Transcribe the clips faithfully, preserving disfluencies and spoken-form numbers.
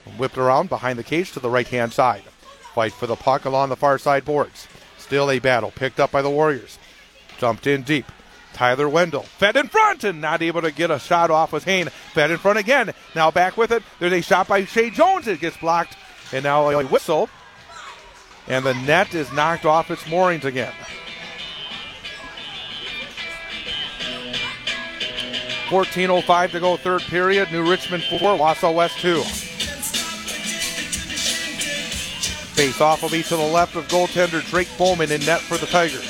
Whipped around behind the cage to the right-hand side. Fight for the puck along the far side boards. Still a battle. Picked up by the Warriors. Jumped in deep. Tyler Wendell fed in front and not able to get a shot off with Hain. Fed in front again. Now back with it. There's a shot by Shea Jones. It gets blocked. And now a whistle. And the net is knocked off its moorings again. fourteen oh five to go, third period. New Richmond four, Wausau West two. Face off will be to the left of goaltender Drake Bowman in net for the Tigers.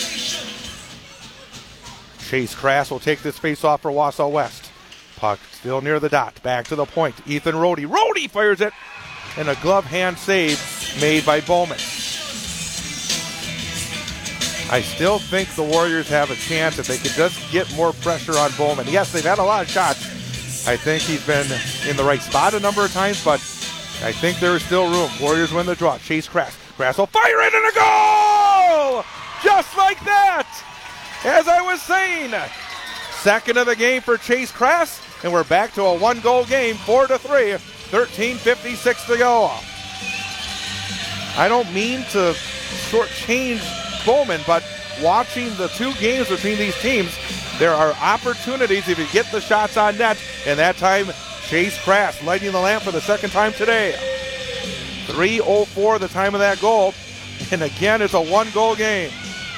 Chase Crass will take this face off for Wausau West. Puck still near the dot. Back to the point. Ethan Rohde. Rohde fires it. And a glove hand save made by Bowman. I still think the Warriors have a chance if they could just get more pressure on Bowman. Yes, they've had a lot of shots. I think he's been in the right spot a number of times, but I think there is still room. Warriors win the draw. Chase Crass. Crass will fire it and a goal! Just like that! As I was saying, second of the game for Chase Crass, and we're back to a one-goal game, four to three, thirteen fifty-six to go. I don't mean to shortchange Bowman, but watching the two games between these teams, there are opportunities if you get the shots on net, and that time Chase Crass lighting the lamp for the second time today. three oh four the time of that goal, and again it's a one-goal game.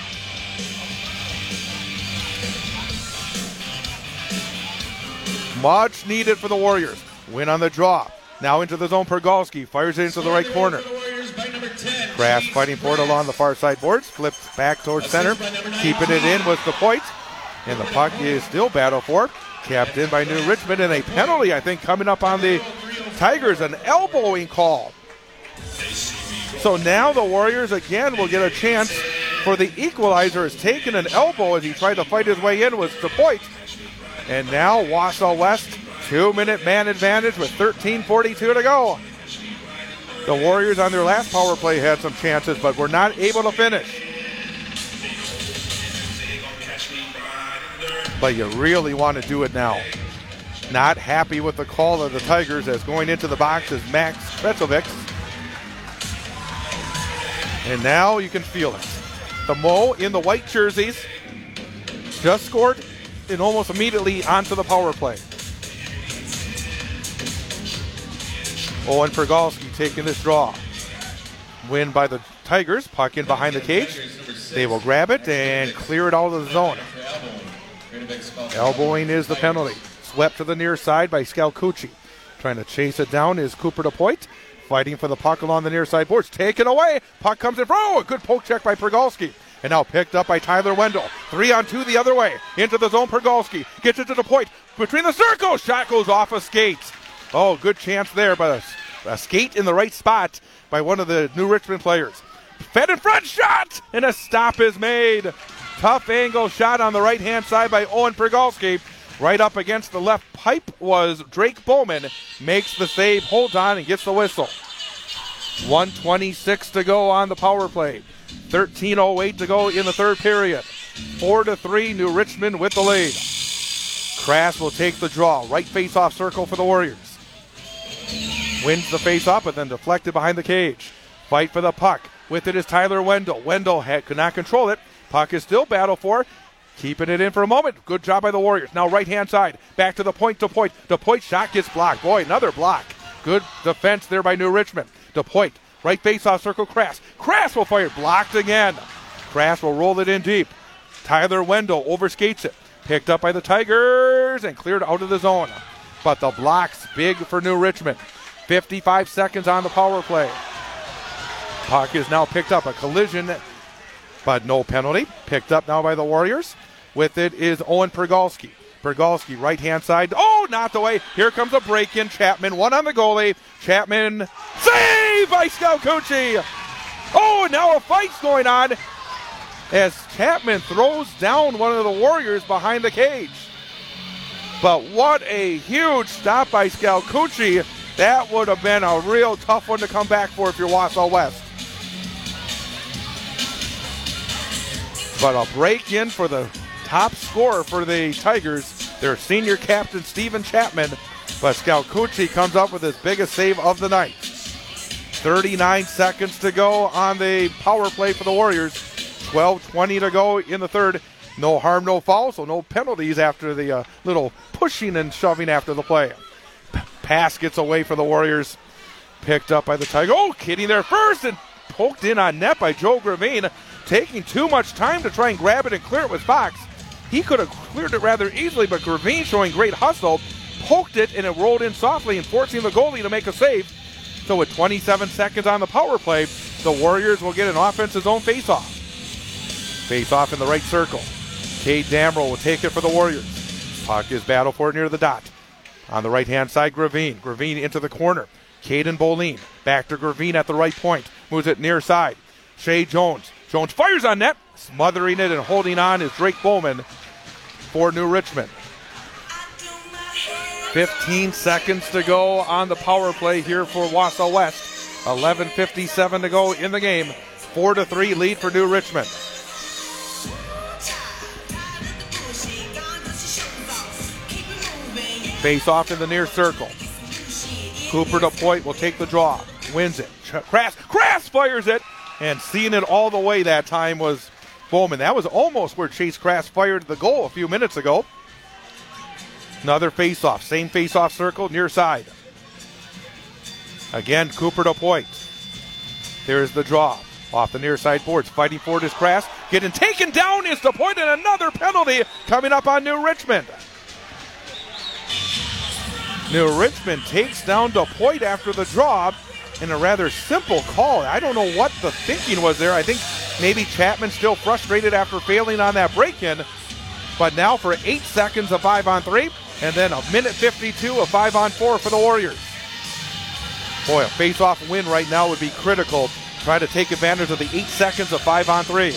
Much needed for the Warriors. Win on the draw. Now into the zone, Pergalski fires it into the right corner. Crass fighting for it along the far side boards. Flipped back towards center. Keeping it in was the point. And the puck is still battled for. Capped in by New Richmond. And a penalty, I think, coming up on the Tigers. An elbowing call. So now the Warriors again will get a chance for the equalizer. Has taken an elbow as he tried to fight his way in was the point. And now Wausau West, two-minute man advantage with thirteen forty-two to go. The Warriors on their last power play had some chances, but were not able to finish. But you really want to do it now. Not happy with the call of the Tigers as going into the box is Max Kretzovic. And now you can feel it. The Mo in the white jerseys just scored and almost immediately onto the power play. Owen Pergalski taking this draw. Win by the Tigers. Puck in behind the cage. They will grab it and clear it out of the zone. Elbowing is the penalty. Swept to the near side by Scalcucci. Trying to chase it down is Cooper DePoit. Fighting for the puck along the near side boards. Taken away. Puck comes in front. Oh, a good poke check by Pergalski. And now picked up by Tyler Wendell. Three on two the other way. Into the zone, Pergalski. Gets it to the point. Between the circles. Shot goes off a skate. Oh, good chance there, but a, a skate in the right spot by one of the New Richmond players. Fed in front, shot! And a stop is made. Tough angle shot on the right-hand side by Owen Pergalski. Right up against the left pipe was Drake Bowman. Makes the save, holds on, and gets the whistle. one twenty-six to go on the power play. thirteen oh eight to go in the third period. four to three, New Richmond with the lead. Crass will take the draw. Right face-off circle for the Warriors. Wins the face-off, but then deflected behind the cage. Fight for the puck. With it is Tyler Wendell. Wendell had, could not control it. Puck is still battled for. Keeping it in for a moment. Good job by the Warriors. Now right-hand side. Back to the point, to point. The point shot gets blocked. Boy, another block. Good defense there by New Richmond. DePoit, right face-off circle, Crass. Crass will fire. Blocked again. Crass will roll it in deep. Tyler Wendell overskates it. Picked up by the Tigers and cleared out of the zone. But the block's big for New Richmond. fifty-five seconds on the power play. Puck is now picked up. A collision, but no penalty. Picked up now by the Warriors. With it is Owen Pergalski. Pergalski, right-hand side. Oh, not the way. Here comes a break-in. Chapman, one on the goalie. Chapman, save by Scalcucci. Oh, now a fight's going on as Chapman throws down one of the Warriors behind the cage. But what a huge stop by Scalcucci. That would have been a real tough one to come back for if you're Wausau West. But a break-in for the top scorer for the Tigers, their senior captain, Steven Chapman. But Scalcucci comes up with his biggest save of the night. thirty-nine seconds to go on the power play for the Warriors. twelve twenty to go in the third. No harm, no foul, so no penalties after the uh, little pushing and shoving after the play. P- pass gets away for the Warriors. Picked up by the Tigers. Oh, getting there first and poked in on net by Joe Gravine. Taking too much time to try and grab it and clear it with Fox. He could have cleared it rather easily, but Gravine showing great hustle. Poked it and it rolled in softly and forcing the goalie to make a save. So with twenty-seven seconds on the power play, the Warriors will get an offensive zone faceoff. Face-off in the right circle. Cade Damrell will take it for the Warriors. Puck is battled for it near the dot. On the right-hand side, Gravine. Gravine into the corner. Caden Bolin. Back to Gravine at the right point. Moves it near side. Shea Jones. Jones fires on net. Smothering it and holding on is Drake Bowman for New Richmond. fifteen seconds to go on the power play here for Wausau West. eleven fifty-seven to go in the game. four to three lead for New Richmond. Face off in the near circle. Cooper DePoit will take the draw. Wins it. Crass, Crass fires it. And seeing it all the way that time was Bowman. That was almost where Chase Crass fired the goal a few minutes ago. Another face-off. Same face-off circle, near side. Again, Cooper DePoit. There's the draw. Off the near side boards. Fighting for it is Crass. Getting taken down is DePoit, and another penalty coming up on New Richmond. New Richmond takes down DePoit after the draw in a rather simple call. I don't know what the thinking was there. I think maybe Chapman's still frustrated after failing on that break-in. But now for eight seconds of five on three, and then a minute fifty-two of five on four for the Warriors. Boy, a face-off win right now would be critical. Try to take advantage of the eight seconds of five on three.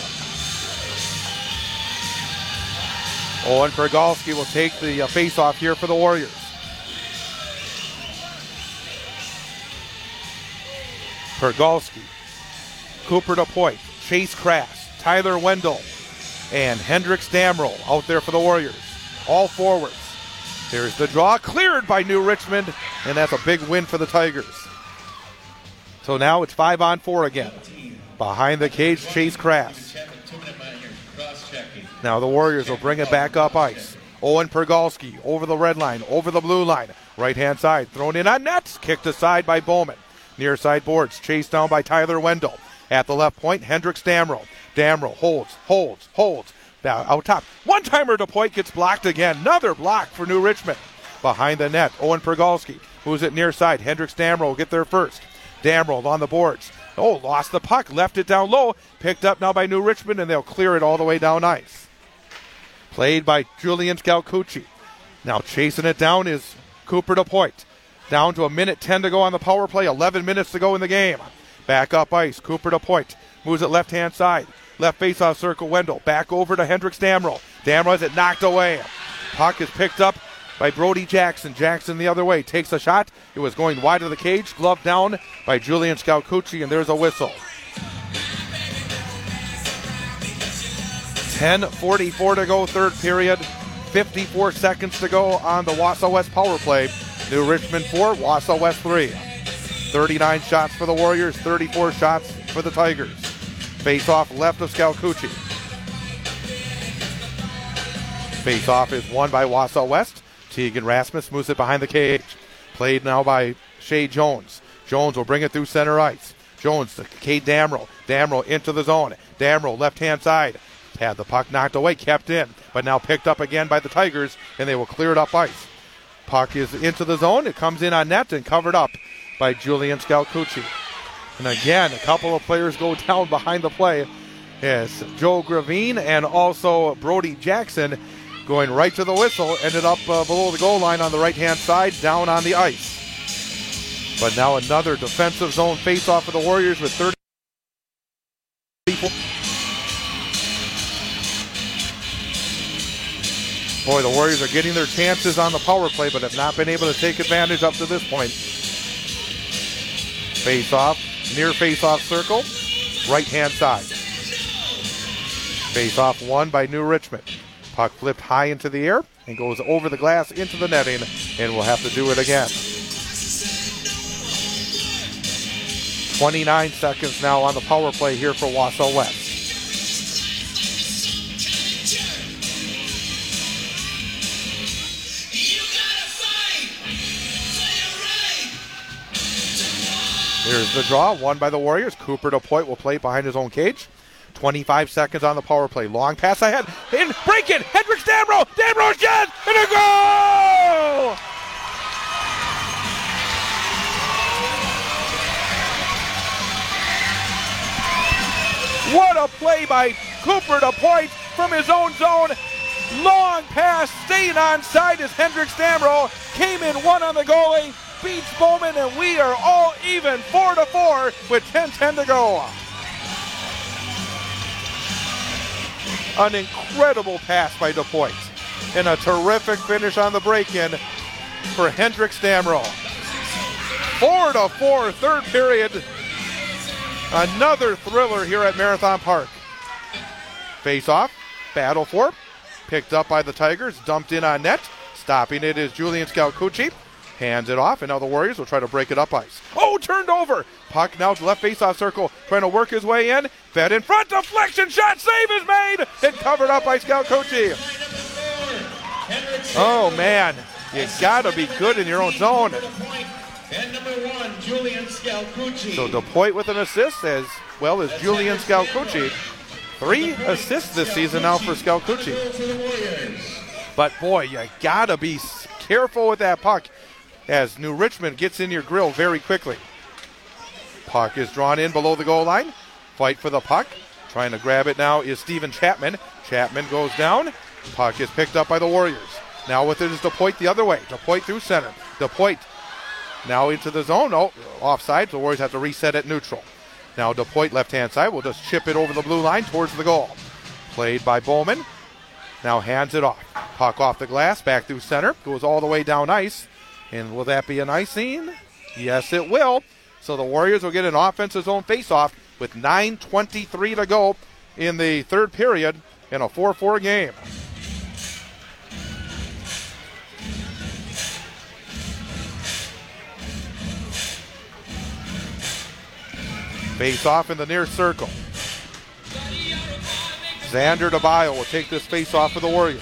Owen Pergalski will take the uh, face-off here for the Warriors. Pergalski, Cooper DePoit, Chase Crass, Tyler Wendell, and Hendricks Damrell out there for the Warriors. All forwards. There's the draw, cleared by New Richmond, and that's a big win for the Tigers. So now it's five on four again. Behind the cage, Chase Crass. Now the Warriors will bring it back up ice. Owen Pergalski over the red line, over the blue line. Right-hand side, thrown in on nets, kicked aside by Bowman. Near side boards, chased down by Tyler Wendell. At the left point, Hendricks Damrell. Damrell holds, holds, holds. Now out top. One-timer DePoit gets blocked again. Another block for New Richmond. Behind the net, Owen Pergalski moves it near side. Hendricks Damrell will get there first. Damrell on the boards. Oh, lost the puck, left it down low. Picked up now by New Richmond, and they'll clear it all the way down ice. Played by Julian Scalcucci. Now chasing it down is Cooper DePoit. Down to a minute ten to go on the power play. eleven minutes to go in the game. Back up ice. Cooper DePoit moves it left-hand side. Left face-off circle, Wendell. Back over to Hendricks Damrell. Damrell has it knocked away. Puck is picked up by Brody Jackson. Jackson the other way. Takes a shot. It was going wide of the cage. Glove down by Julian Scalcucci, and there's a whistle. ten forty-four to go, third period. fifty-four seconds to go on the Wausau West power play. New Richmond four, Wausau West three. thirty-nine shots for the Warriors, thirty-four shots for the Tigers. Face-off left of Scalcucci. Face-off is won by Wausau West. Tegan Rasmus moves it behind the cage. Played now by Shea Jones. Jones will bring it through center ice. Jones to Cade Damrell. Damrell into the zone. Damrell left-hand side. Had the puck knocked away, kept in, but now picked up again by the Tigers, and they will clear it up ice. Puck is into the zone. It comes in on net and covered up by Julian Scalcucci. And again, a couple of players go down behind the play. Yes, Joe Gravine and also Brody Jackson going right to the whistle. Ended up uh, below the goal line on the right-hand side, down on the ice. But now another defensive zone face-off for the Warriors with thirty people. Boy, the Warriors are getting their chances on the power play, but have not been able to take advantage up to this point. Face-off, near face-off circle, right-hand side. Face-off won by New Richmond. Puck flipped high into the air and goes over the glass into the netting, and we'll have to do it again. twenty-nine seconds now on the power play here for Wausau West. Here's the draw, won by the Warriors. Cooper DuPoit will play behind his own cage. twenty-five seconds on the power play. Long pass ahead. In, break it. Hendricks Damro. Damro again. And a goal! What a play by Cooper DuPoit from his own zone. Long pass, staying onside as Hendricks Damro came in one on the goalie, beats Bowman, and we are all even four to four with ten ten to go. An incredible pass by DuPoit and a terrific finish on the break-in for Hendricks Damro. Four to four, third period. Another thriller here at Marathon Park. Face off, battle for, picked up by the Tigers, dumped in on net. Stopping it is Julian Scalcucci. Hands it off, and now the Warriors will try to break it up ice. Oh, turned over. Puck now to left face-off circle, trying to work his way in. Fed in front, deflection shot, save is made, and covered up by Scalcucci. Oh, man, you gotta be good in your own zone. And number one, Julian Scalcucci. So DuPoit with an assist as well as Julian Scalcucci. Three assists this season now for Scalcucci. But boy, you gotta be careful with that puck as New Richmond gets in your grill very quickly. Puck is drawn in below the goal line. Fight for the puck. Trying to grab it now is Steven Chapman. Chapman goes down. Puck is picked up by the Warriors. Now with it is DuPoit the other way. DuPoit through center. DuPoit now into the zone. Oh, offside. The Warriors have to reset it neutral. Now DuPoit left-hand side will just chip it over the blue line towards the goal. Played by Bowman. Now hands it off. Puck off the glass. Back through center. Goes all the way down ice. And will that be an icing? Yes, it will. So the Warriors will get an offensive zone face-off with nine twenty-three to go in the third period in a four four game. Face-off in the near circle. Xander DeBio will take this face-off for the Warriors.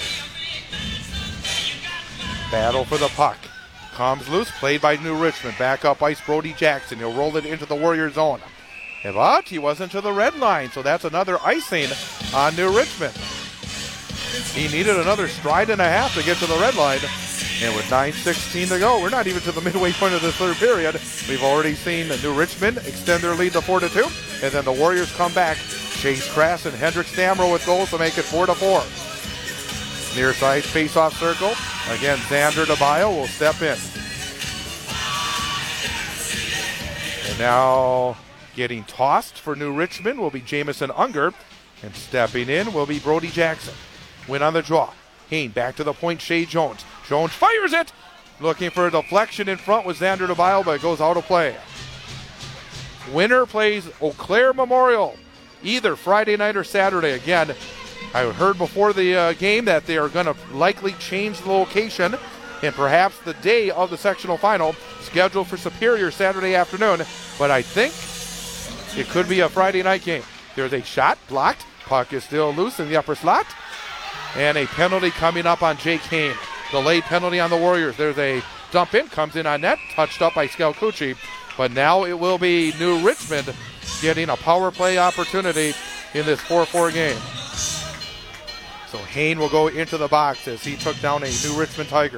Battle for the puck. Comes loose, played by New Richmond. Back up ice, Brody Jackson. He'll roll it into the Warrior zone. But he wasn't to the red line, so that's another icing on New Richmond. He needed another stride and a half to get to the red line. And with nine sixteen to go, we're not even to the midway point of the third period. We've already seen New Richmond extend their lead to four to two. And then the Warriors come back. Chase Crass and Hendricks Damro with goals to make it four to four. Near side face-off circle. Again, Xander DeBio will step in. And now getting tossed for New Richmond will be Jamison Unger. And stepping in will be Brody Jackson. Win on the draw. Hain back to the point, Shea Jones. Jones fires it. Looking for a deflection in front with Xander DeBio, but it goes out of play. Winner plays Eau Claire Memorial either Friday night or Saturday. Again, I heard before the uh, game that they are going to likely change the location and perhaps the day of the sectional final, scheduled for Superior Saturday afternoon. But I think it could be a Friday night game. There's a shot blocked. Puck is still loose in the upper slot. And a penalty coming up on Jake Hain. Delayed penalty on the Warriors. There's a dump in, comes in on net, touched up by Scalcucci. But now it will be New Richmond getting a power play opportunity in this four four game. So Hain will go into the box as he took down a New Richmond Tiger.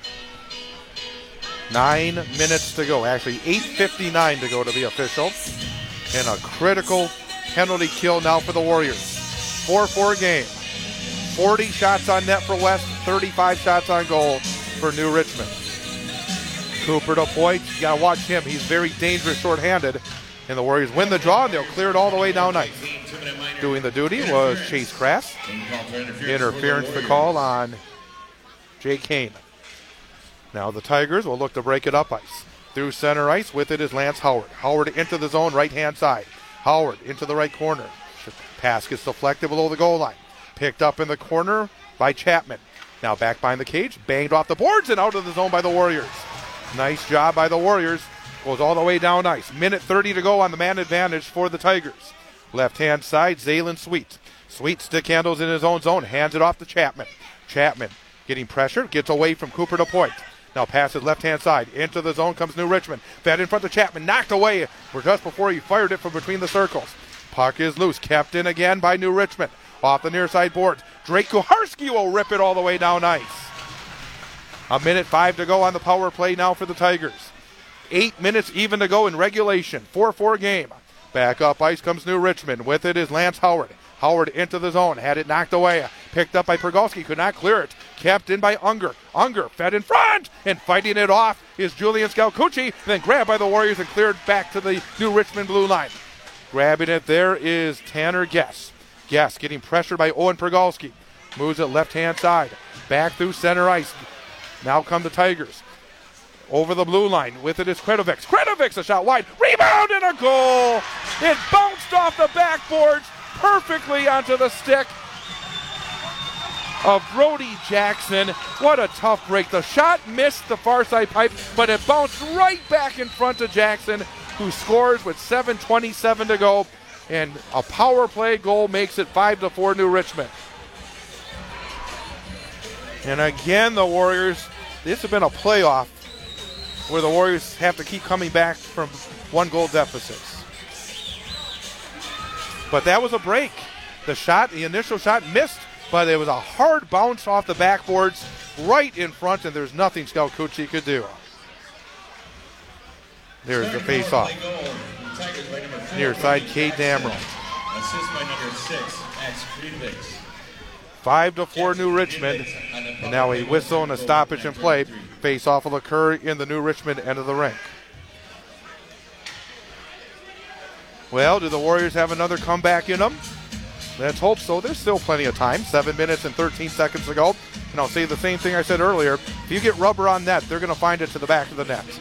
Nine minutes to go. Actually, eight fifty-nine to go to be official. And a critical penalty kill now for the Warriors. four four game. forty shots on net for West, thirty-five shots on goal for New Richmond. Cooper DuPoit, you got to watch him. He's very dangerous shorthanded. And the Warriors win the draw, and they'll clear it all the way down ice. Doing the duty was Chase Crass. Interference to call on Jake Hain. Now the Tigers will look to break it up ice. Through center ice, with it is Lance Howard. Howard into the zone, right-hand side. Howard into the right corner. Pass gets deflected below the goal line. Picked up in the corner by Chapman. Now back behind the cage, banged off the boards and out of the zone by the Warriors. Nice job by the Warriors. Goes all the way down ice. Minute thirty to go on the man advantage for the Tigers. Left-hand side, Zaylen Sweet. Sweet stick handles in his own zone, hands it off to Chapman. Chapman getting pressure, gets away from Cooper DePoint. Now passes left-hand side. Into the zone comes New Richmond. Fed in front of Chapman, knocked away just before he fired it from between the circles. Puck is loose, kept in again by New Richmond. Off the near side boards. Drake Kucharski will rip it all the way down ice. A minute five to go on the power play now for the Tigers. Eight minutes even to go in regulation. four four game. Back up ice comes New Richmond. With it is Lance Howard. Howard into the zone. Had it knocked away. Picked up by Pergalski. Could not clear it. Kept in by Unger. Unger fed in front. And fighting it off is Julian Scalcucci. Then grabbed by the Warriors and cleared back to the New Richmond blue line. Grabbing it there is Tanner Guess. Guess getting pressured by Owen Pergalski. Moves it left-hand side. Back through center ice. Now come the Tigers. Over the blue line. With it is Kredovic. Kredovic a shot wide. Rebound and a goal. It bounced off the backboards perfectly onto the stick of Brody Jackson. What a tough break. The shot missed the far side pipe, but it bounced right back in front of Jackson, who scores with seven twenty-seven to go. And a power play goal makes it five to four New Richmond. And again, the Warriors, this has been a playoff where the Warriors have to keep coming back from one goal deficits. But that was a break. The shot, the initial shot missed, but it was a hard bounce off the backboards right in front, and there's nothing Scalcucci could do. There's the face-off. Near side, Cade Damrell. Assist by number six, Max Kredovic. Five to four New Richmond. And now a whistle and a stoppage in play. Face-off will occur in the New Richmond end of the rink. Well, do the Warriors have another comeback in them? Let's hope so. There's still plenty of time. Seven minutes and thirteen seconds to go. And I'll say the same thing I said earlier. If you get rubber on net, they're going to find it to the back of the net.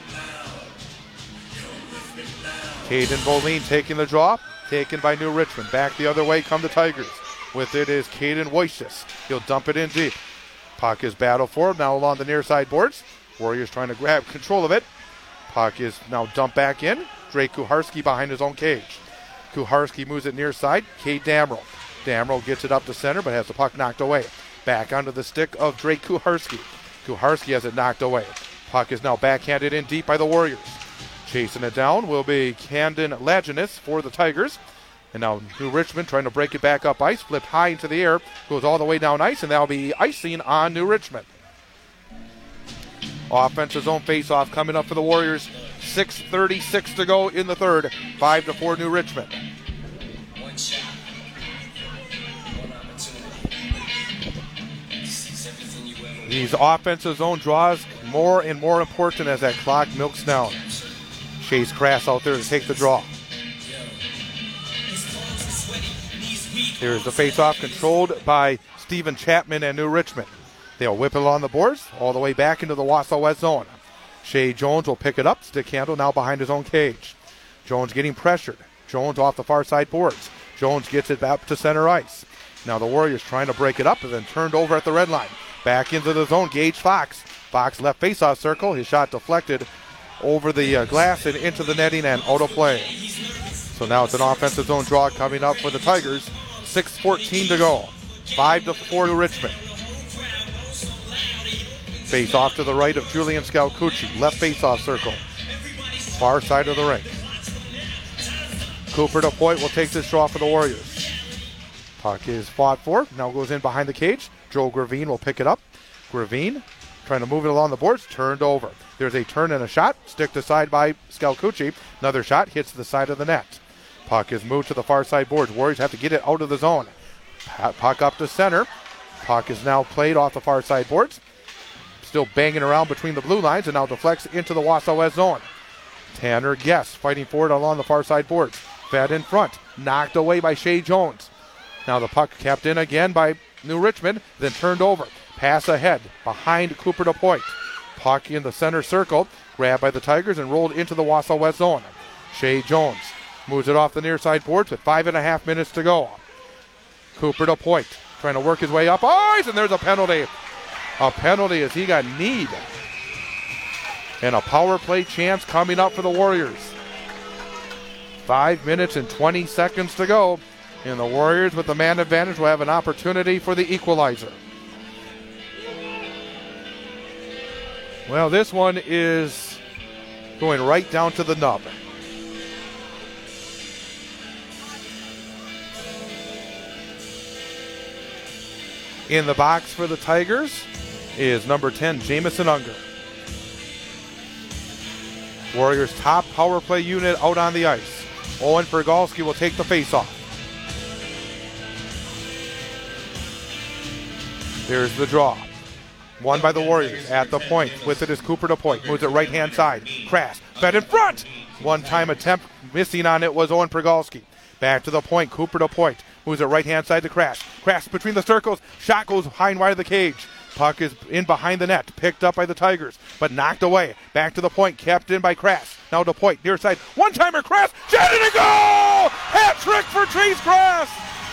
Caden Boline taking the draw. Taken by New Richmond. Back the other way come the Tigers. With it is Caden Wojciech. He'll dump it in deep. Puck is battled for now along the near side boards. Warriors trying to grab control of it. Puck is now dumped back in. Drake Kucharski behind his own cage. Kucharski moves it near side. Cade Damrell. Damrell gets it up to center but has the puck knocked away. Back onto the stick of Drake Kucharski. Kucharski has it knocked away. Puck is now backhanded in deep by the Warriors. Chasing it down will be Camden Laginis for the Tigers. And now New Richmond trying to break it back up ice. Flipped high into the air. Goes all the way down ice, and that'll be icing on New Richmond. Offensive zone face-off coming up for the Warriors. six thirty-six to go in the third. five to four New Richmond. One shot. One opportunity. These offensive zone draws more and more important as that clock milks down. Chase Crass out there to take the draw. Here's the face-off controlled by Stephen Chapman and New Richmond. They'll whip it along the boards all the way back into the Wausau West zone. Shea Jones will pick it up. Stick handle now behind his own cage. Jones getting pressured. Jones off the far side boards. Jones gets it back to center ice. Now the Warriors trying to break it up and then turned over at the red line. Back into the zone. Gage Fox. Fox left face-off circle. His shot deflected over the uh, glass and into the netting and out of play. So now it's an offensive zone draw coming up for the Tigers. six fourteen to go. five to four to Richmond. Face off to the right of Julian Scalcucci. Left face-off circle. Far side of the rink. Cooper DePoint will take this draw for the Warriors. Puck is fought for. Now goes in behind the cage. Joe Gravine will pick it up. Gravine trying to move it along the boards. Turned over. There's a turn and a shot. Stick to side by Scalcucci. Another shot hits the side of the net. Puck is moved to the far side boards. Warriors have to get it out of the zone. Puck up to center. Puck is now played off the far side boards. Still banging around between the blue lines and now deflects into the Wausau West zone. Tanner Guess fighting forward along the far side boards. Fed in front. Knocked away by Shea Jones. Now the puck kept in again by New Richmond. Then turned over. Pass ahead behind Cooper DePoint. Puck in the center circle. Grabbed by the Tigers and rolled into the Wausau West zone. Shea Jones moves it off the near side boards with five and a half minutes to go. Cooper DePoint trying to work his way up ice, and there's a penalty. A penalty as he got kneed. And a power play chance coming up for the Warriors. Five minutes and twenty seconds to go. And the Warriors with the man advantage will have an opportunity for the equalizer. Well, this one is going right down to the nub. In the box for the Tigers is number ten, Jamison Unger. Warriors' top power play unit out on the ice. Owen Pergalski will take the faceoff. There's the draw. Won by the Warriors at the point. With it is Cooper DePoint. Moves it right-hand side. Crass. Fed in front. One-time attempt. Missing on it was Owen Pergalski. Back to the point. Cooper DePoint. Moves it right-hand side to Crass. Crass between the circles. Shot goes high and wide of the cage. Puck is in behind the net. Picked up by the Tigers, but knocked away. Back to the point. Kept in by Crass. Now DePoint. Near side. One-timer. Crass. Shot and a goal! Hat trick for Chase Crass.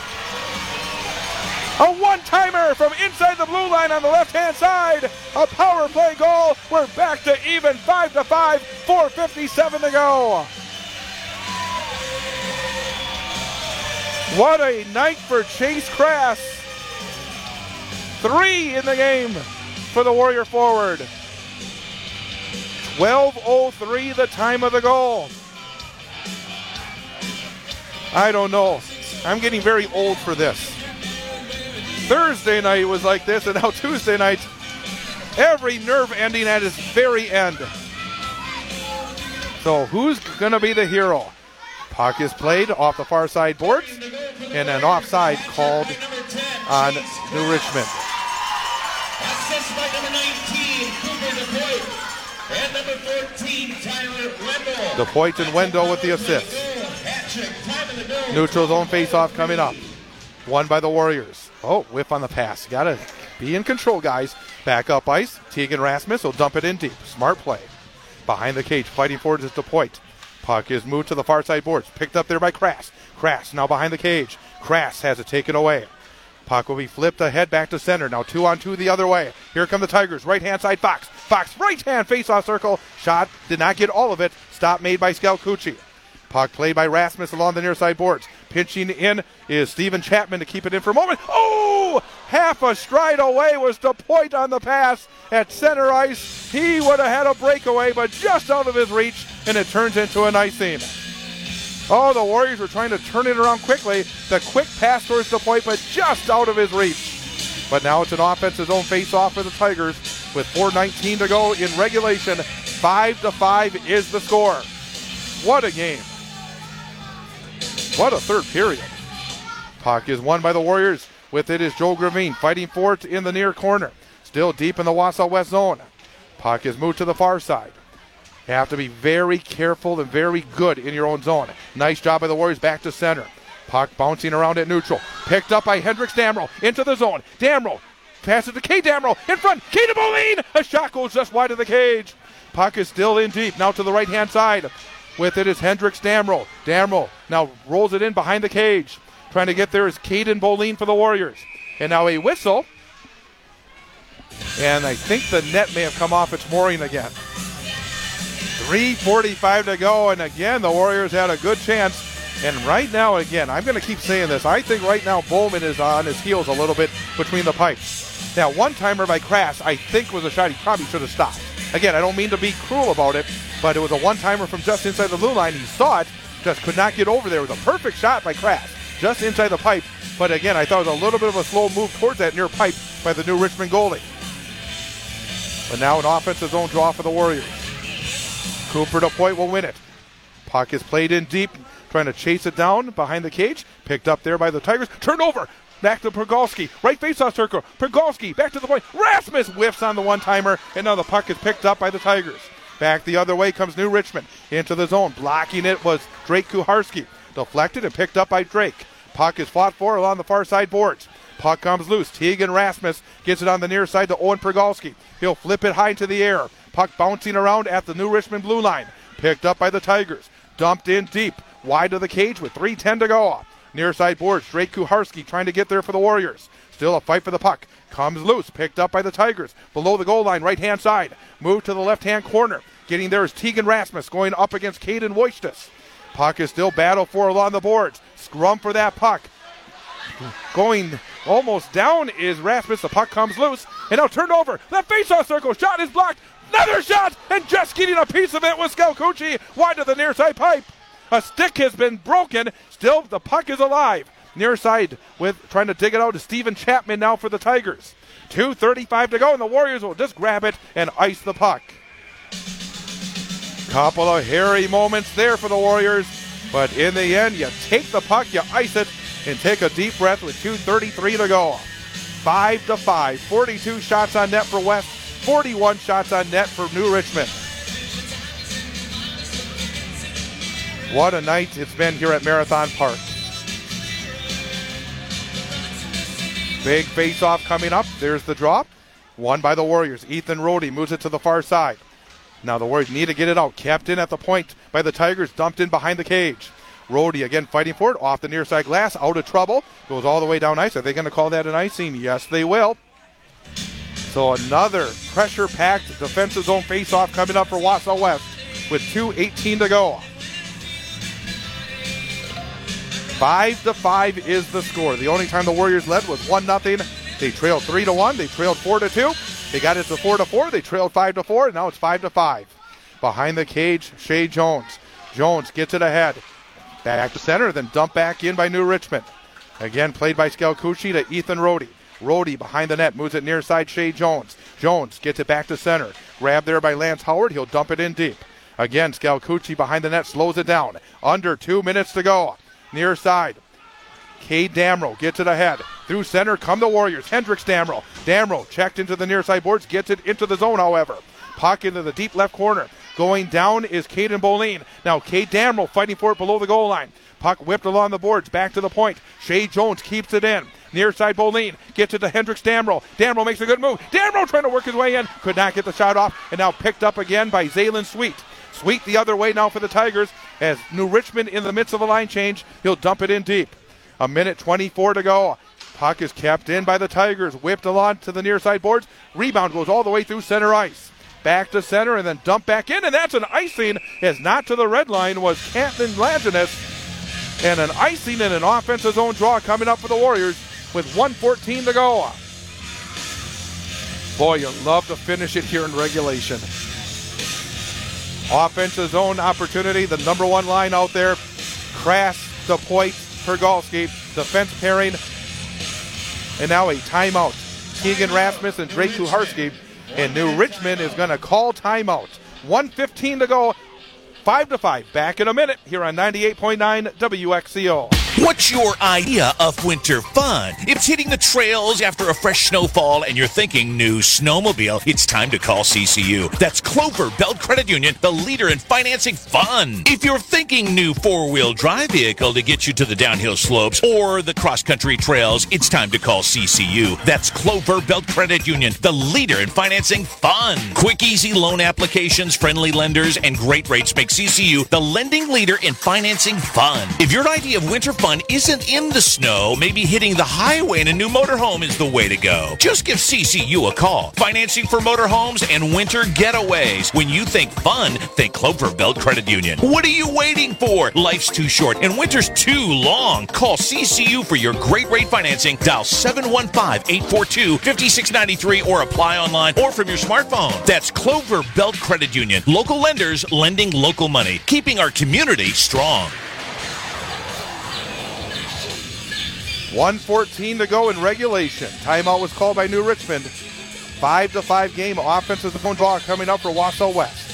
A one-timer from inside the blue line on the left-hand side. A power play goal. We're back to even, five to five. four fifty-seven to go. What a night for Chase Crass. Three in the game for the Warrior forward. twelve oh three the time of the goal. I don't know. I'm getting very old for this. Thursday night was like this, and now Tuesday night, every nerve ending at its very end. So who's going to be the hero? Puck is played off the far side boards, and an offside called on New Richmond. Assist by number nineteen, Cooper DePoint, and number fourteen, Tyler Wendell. DePoint and Wendell with the assist. Neutral zone face-off coming up. Won by the Warriors. Oh, whiff on the pass. Got to be in control, guys. Back up ice. Tegan Rasmus will dump it in deep. Smart play. Behind the cage, fighting forward is DePoint. Puck is moved to the far side boards. Picked up there by Crass. Crass now behind the cage. Crass has it taken away. Puck will be flipped ahead back to center. Now two on two the other way. Here come the Tigers. Right-hand side, Fox. Fox, right-hand face-off circle. Shot, did not get all of it. Stop made by Scalcucci. Puck played by Rasmus along the near side boards. Pitching in is Steven Chapman to keep it in for a moment. Oh! Half a stride away was DePoint on the pass at center ice. He would have had a breakaway, but just out of his reach, and it turns into an icing. Oh, the Warriors were trying to turn it around quickly. The quick pass towards DePoint, but just out of his reach. But now it's an offensive zone face-off for the Tigers with four nineteen to go in regulation. Five to five is the score. What a game. What a third period. Puck is won by the Warriors. With it is Joe Gravine fighting for it in the near corner. Still deep in the Wausau West zone. Puck is moved to the far side. You have to be very careful and very good in your own zone. Nice job by the Warriors back to center. Puck bouncing around at neutral. Picked up by Hendricks Damrow into the zone. Damrow passes to Kay Damrow in front. Kay DeBoline. A shot goes just wide of the cage. Puck is still in deep. Now to the right-hand side. With it is Hendricks Damrow. Damrow now rolls it in behind the cage. Trying to get there is Caden Boline for the Warriors. And now a whistle. And I think the net may have come off its mooring again. three forty-five to go, and again the Warriors had a good chance. And right now, again, I'm going to keep saying this. I think right now Bowman is on his heels a little bit between the pipes. Now, one-timer by Crass, I think was a shot he probably should have stopped. Again, I don't mean to be cruel about it, but it was a one-timer from just inside the blue line. He saw it, just could not get over there. It was a perfect shot by Crass, just inside the pipe. But again, I thought it was a little bit of a slow move towards that near pipe by the New Richmond goalie. But now an offensive zone draw for the Warriors. Cooper DePoint will win it. Puck is played in deep, trying to chase it down behind the cage. Picked up there by the Tigers. Turned over. Back to Pergalski. Right faceoff circle. Pergalski back to the point. Rasmus whiffs on the one-timer, and now the puck is picked up by the Tigers. Back the other way comes New Richmond into the zone. Blocking it was Drake Kuharski. Deflected and picked up by Drake. Puck is fought for along the far side boards. Puck comes loose. Tegan Rasmus gets it on the near side to Owen Pergalski. He'll flip it high into the air. Puck bouncing around at the New Richmond blue line. Picked up by the Tigers. Dumped in deep. Wide of the cage with three ten to go. Near side boards. Drake Kuharski trying to get there for the Warriors. Still a fight for the puck. Comes loose, picked up by the Tigers. Below the goal line, right-hand side. Move to the left-hand corner. Getting there is Tegan Rasmus going up against Caden Woistus. Puck is still battle for along the boards. Scrum for that puck. Going almost down is Rasmus. The puck comes loose. And now turned over. That face-off circle. Shot is blocked. Another shot. And just getting a piece of it was Skalkuchi. Wide to the near side pipe. A stick has been broken. Still, the puck is alive. Near side with trying to dig it out to Steven Chapman now for the Tigers. two thirty-five to go, and the Warriors will just grab it and ice the puck. Couple of hairy moments there for the Warriors, but in the end, you take the puck, you ice it, and take a deep breath with two thirty-three to go. Five to five, forty-two shots on net for West, forty-one shots on net for New Richmond. What a night it's been here at Marathon Park. Big face-off coming up. There's the drop. Won by the Warriors. Ethan Rohde moves it to the far side. Now the Warriors need to get it out. Kept in at the point by the Tigers. Dumped in behind the cage. Rohde again fighting for it. Off the near side glass. Out of trouble. Goes all the way down ice. Are they going to call that an icing? Yes, they will. So another pressure-packed defensive zone face-off coming up for Wausau West with two eighteen to go. Five to five is the score. The only time the Warriors led was one nothing. They trailed three to one. They trailed four to two. They got it to four to four. They trailed five to four. And now it's five to five. Behind the cage, Shea Jones. Jones gets it ahead. Back to center, then dumped back in by New Richmond. Again played by Skalkuchi to Ethan Rohde. Rohde behind the net, moves it near side. Shea Jones. Jones gets it back to center. Grabbed there by Lance Howard. He'll dump it in deep. Again, Skalkuchi behind the net slows it down. Under two minutes to go. Near side. Cade Damrow gets it ahead. Through center come the Warriors. Hendricks Damrow. Damrow checked into the near side boards. Gets it into the zone, however. Puck into the deep left corner. Going down is Caden Boleen. Now Cade Damrow fighting for it below the goal line. Puck whipped along the boards. Back to the point. Shea Jones keeps it in. Near side Boleen. Gets it to Hendricks Damrow. Damrow makes a good move. Damrow trying to work his way in. Could not get the shot off. And now picked up again by Zaylen Sweet. Sweet the other way now for the Tigers as New Richmond in the midst of a line change. He'll dump it in deep. A minute twenty-four to go. Puck is kept in by the Tigers. Whipped along to the near side boards. Rebound goes all the way through center ice. Back to center and then dumped back in. And that's an icing as not to the red line was Canton Langenes. And an icing and an offensive zone draw coming up for the Warriors with one fourteen to go. Boy, you love to finish it here in regulation. Offensive zone opportunity, the number one line out there. Krass, DePoit, Pergalski, defense pairing. And now a timeout. Tegan Rasmus and Drake Kuharski. And New Richmond is going to call timeout. one fifteen to go. five to five. Back in a minute here on ninety-eight point nine W X C O. What's your idea of winter fun? If it's hitting the trails after a fresh snowfall and you're thinking new snowmobile, it's time to call C C U. That's Clover Belt Credit Union, the leader in financing fun. If you're thinking new four-wheel drive vehicle to get you to the downhill slopes or the cross-country trails, it's time to call C C U. That's Clover Belt Credit Union, the leader in financing fun. Quick, easy loan applications, friendly lenders, and great rates make C C U the lending leader in financing fun. If your idea of winter fun isn't in the snow, maybe hitting the highway in a new motorhome is the way to go. Just give C C U a call. Financing for motorhomes and winter getaways. When you think fun, think Clover Belt Credit Union. What are you waiting for? Life's too short and winter's too long. Call C C U for your great rate financing. Dial seven one five, eight four two, five six nine three or apply online or from your smartphone. That's Clover Belt Credit Union. Local lenders lending local money, keeping our community strong. one fourteen to go in regulation. Timeout was called by New Richmond. five to five game offensive zone draw coming up for Wausau West.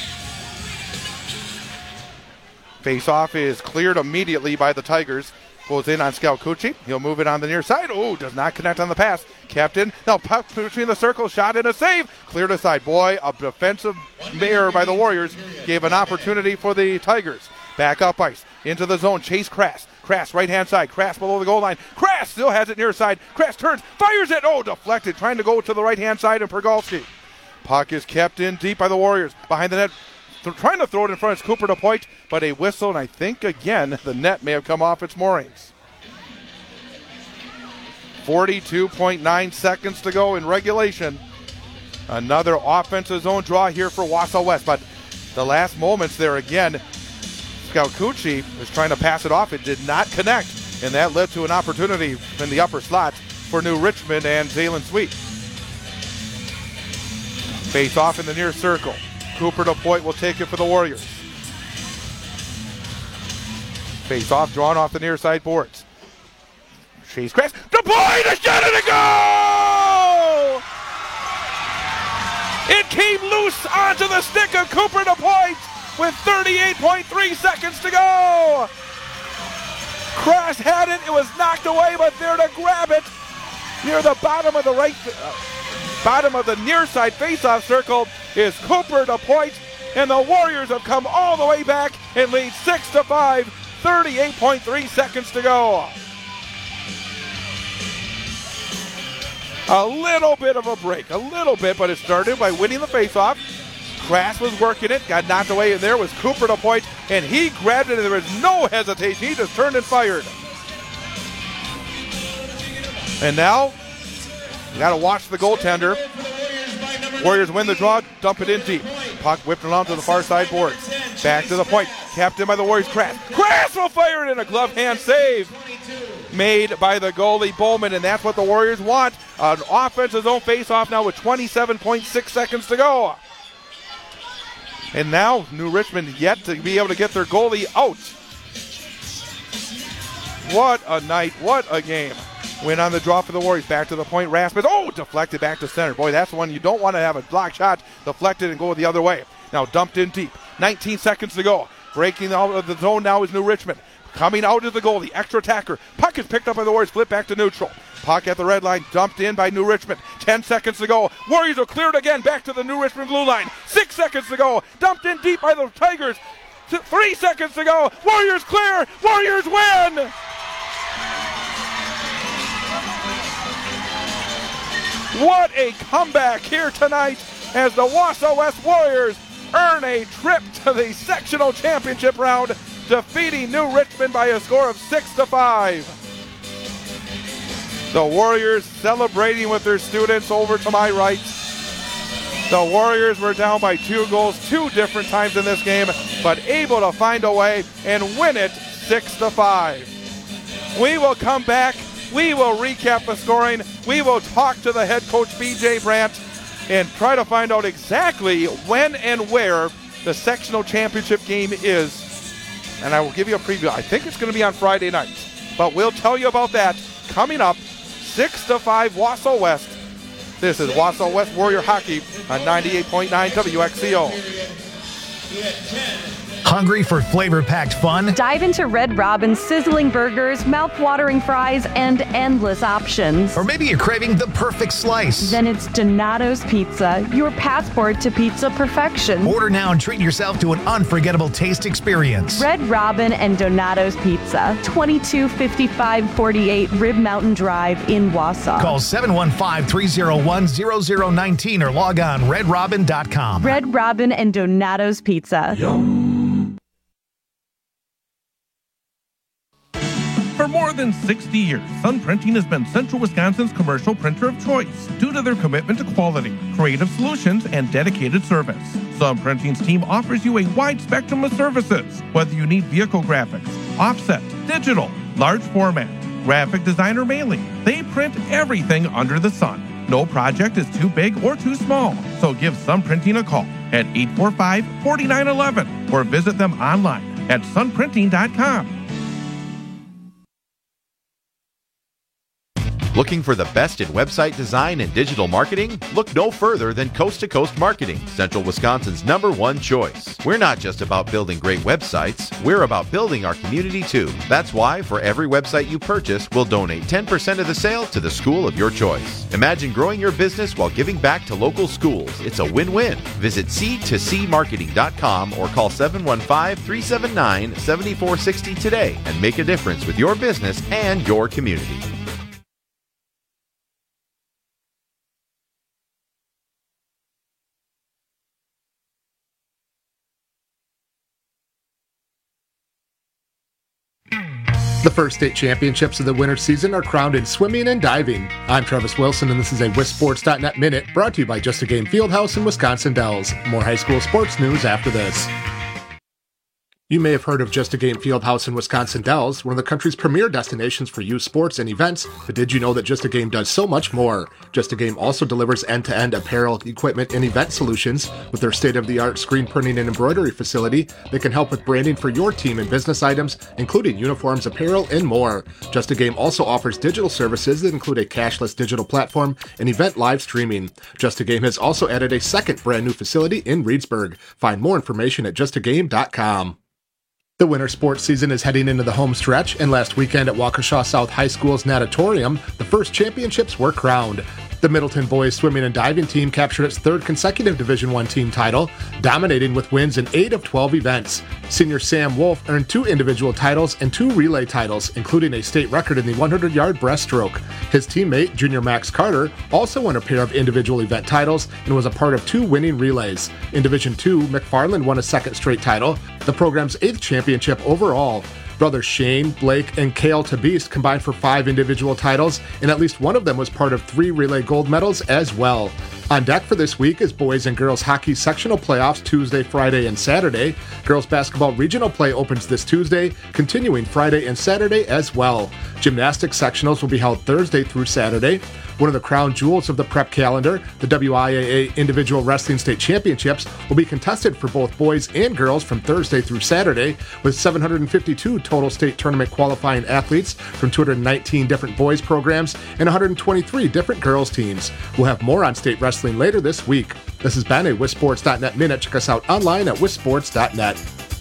Face-off is cleared immediately by the Tigers. Goes in on Skalkuchi. He'll move it on the near side. Oh, does not connect on the pass. Captain. Now puck between the circles. Shot and a save. Cleared aside. Boy, a defensive error by the Warriors gave an opportunity for the Tigers. Back up ice. Into the zone. Chase Krass. Krass right-hand side. Krass below the goal line. Krass still has it near side. Krass turns. Fires it. Oh, deflected. Trying to go to the right-hand side of Pergalski. Puck is kept in deep by the Warriors. Behind the net. Th- trying to throw it in front of Cooper DePoit, but a whistle, and I think, again, the net may have come off its moorings. forty-two point nine seconds to go in regulation. Another offensive zone draw here for Wausau West, but the last moments there again, Scalcucci was trying to pass it off. It did not connect, and that led to an opportunity in the upper slot for New Richmond and Zaylen Sweet. Face off in the near circle. Cooper DePoit will take it for the Warriors. Face off, drawn off the near side boards. Chase Kress. DePoit, a shot and a goal! It came loose onto the stick of Cooper DePoit with thirty-eight point three seconds to go. Kress had it. It was knocked away, but there to grab it near the bottom of the right, uh, bottom of the near side face-off circle is Cooper DePoit, and the Warriors have come all the way back and lead six to five. thirty-eight point three seconds to go. A little bit of a break, a little bit, but it started by winning the faceoff. Kress was working it, got knocked away, and there was Cooper DePoit, and he grabbed it, and there was no hesitation. He just turned and fired. And now, you got to watch the goaltender. Warriors win the draw, dump it in deep. Puck whipped around to the far side boards. Back to the point, capped in by the Warriors, Kress. Kress will fire it in a glove hand save made by the goalie Bowman, and that's what the Warriors want. An offensive zone face-off now with twenty-seven point six seconds to go. And now New Richmond yet to be able to get their goalie out. What a night, what a game. Win on the draw for the Warriors. Back to the point, Rasmus. Oh, deflected back to center. Boy, that's the one you don't want to have a block shot deflected and go the other way. Now dumped in deep. nineteen seconds to go. Breaking out of the zone now is New Richmond. Coming out is the goalie, extra attacker. Puck is picked up by the Warriors, flip back to neutral. Puck at the red line, dumped in by New Richmond. Ten seconds to go. Warriors are cleared again, back to the New Richmond blue line. Six seconds to go. Dumped in deep by the Tigers. Th- three seconds to go. Warriors clear. Warriors win. What a comeback here tonight as the Wausau West Warriors earn a trip to the sectional championship round, defeating New Richmond by a score of six to five. The Warriors celebrating with their students over to my right. The Warriors were down by two goals two different times in this game, but able to find a way and win it six to five. We will come back. We will recap the scoring. We will talk to the head coach, B J Brandt, and try to find out exactly when and where the sectional championship game is. And I will give you a preview. I think it's going to be on Friday night, but we'll tell you about that coming up. six to five Wausau West. This is Wausau West Warrior Hockey on ninety-eight point nine W X C O. Hungry for flavor-packed fun? Dive into Red Robin's sizzling burgers, mouth-watering fries, and endless options. Or maybe you're craving the perfect slice. Then it's Donato's Pizza, your passport to pizza perfection. Order now and treat yourself to an unforgettable taste experience. Red Robin and Donato's Pizza, twenty-two fifty-five forty-eight Rib Mountain Drive in Wausau. Call seven one five, three oh one, zero zero one nine or log on red robin dot com. Red Robin and Donato's Pizza. Yum. For more than sixty years, Sun Printing has been Central Wisconsin's commercial printer of choice due to their commitment to quality, creative solutions, and dedicated service. Sun Printing's team offers you a wide spectrum of services, whether you need vehicle graphics, offset, digital, large format, graphic design, or mailing. They print everything under the sun. No project is too big or too small, so give Sun Printing a call at eight four five, four nine one one or visit them online at sun printing dot com. Looking for the best in website design and digital marketing? Look no further than Coast to Coast Marketing, Central Wisconsin's number one choice. We're not just about building great websites, we're about building our community too. That's why for every website you purchase, we'll donate ten percent of the sale to the school of your choice. Imagine growing your business while giving back to local schools. It's a win-win. Visit c to c marketing dot com or call seven one five, three seven nine, seven four six zero today and make a difference with your business and your community. The first state championships of the winter season are crowned in swimming and diving. I'm Travis Wilson, and this is a Wisc Sports dot net Minute brought to you by Just a Game Fieldhouse in Wisconsin Dells. More high school sports news after this. You may have heard of Just a Game Fieldhouse in Wisconsin Dells, one of the country's premier destinations for youth sports and events, but did you know that Just a Game does so much more? Just a Game also delivers end-to-end apparel, equipment, and event solutions. With their state-of-the-art screen printing and embroidery facility, they can help with branding for your team and business items, including uniforms, apparel, and more. Just a Game also offers digital services that include a cashless digital platform and event live streaming. Just a Game has also added a second brand new facility in Reedsburg. Find more information at just a game dot com. The winter sports season is heading into the home stretch, and last weekend at Waukesha South High School's natatorium, the first championships were crowned. The Middleton boys swimming and diving team captured its third consecutive Division I team title, dominating with wins in eight of twelve events. Senior Sam Wolf earned two individual titles and two relay titles, including a state record in the hundred-yard breaststroke. His teammate, junior Max Carter, also won a pair of individual event titles and was a part of two winning relays. In Division two, McFarland won a second straight title, the program's eighth championship overall. Brothers Shane, Blake, and Cale Tabiste combined for five individual titles, and at least one of them was part of three relay gold medals as well. On deck for this week is boys and girls hockey sectional playoffs Tuesday, Friday, and Saturday. Girls basketball regional play opens this Tuesday, continuing Friday and Saturday as well. Gymnastics sectionals will be held Thursday through Saturday. One of the crown jewels of the prep calendar, the W I A A Individual Wrestling State Championships, will be contested for both boys and girls from Thursday through Saturday, with seven hundred fifty-two total state tournament qualifying athletes from two hundred nineteen different boys programs and one hundred twenty-three different girls teams. We'll have more on state wrestling later this week. This has been a Wisc Sports dot net Minute. Check us out online at Wisc Sports dot net.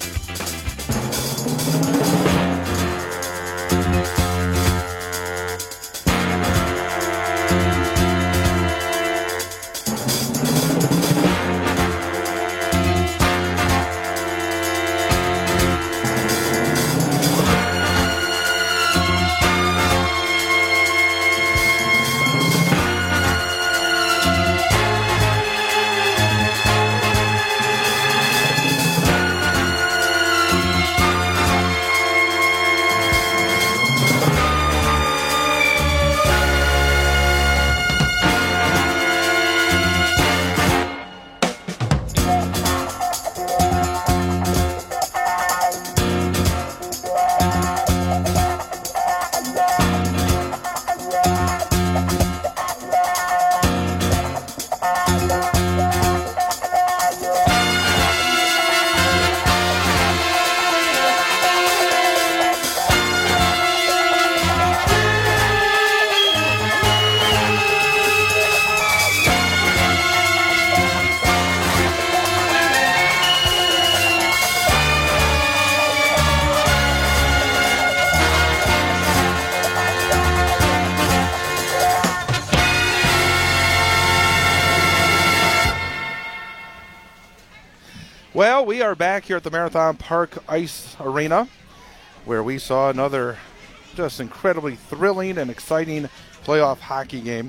Well, we are back here at the Marathon Park Ice Arena, where we saw another just incredibly thrilling and exciting playoff hockey game.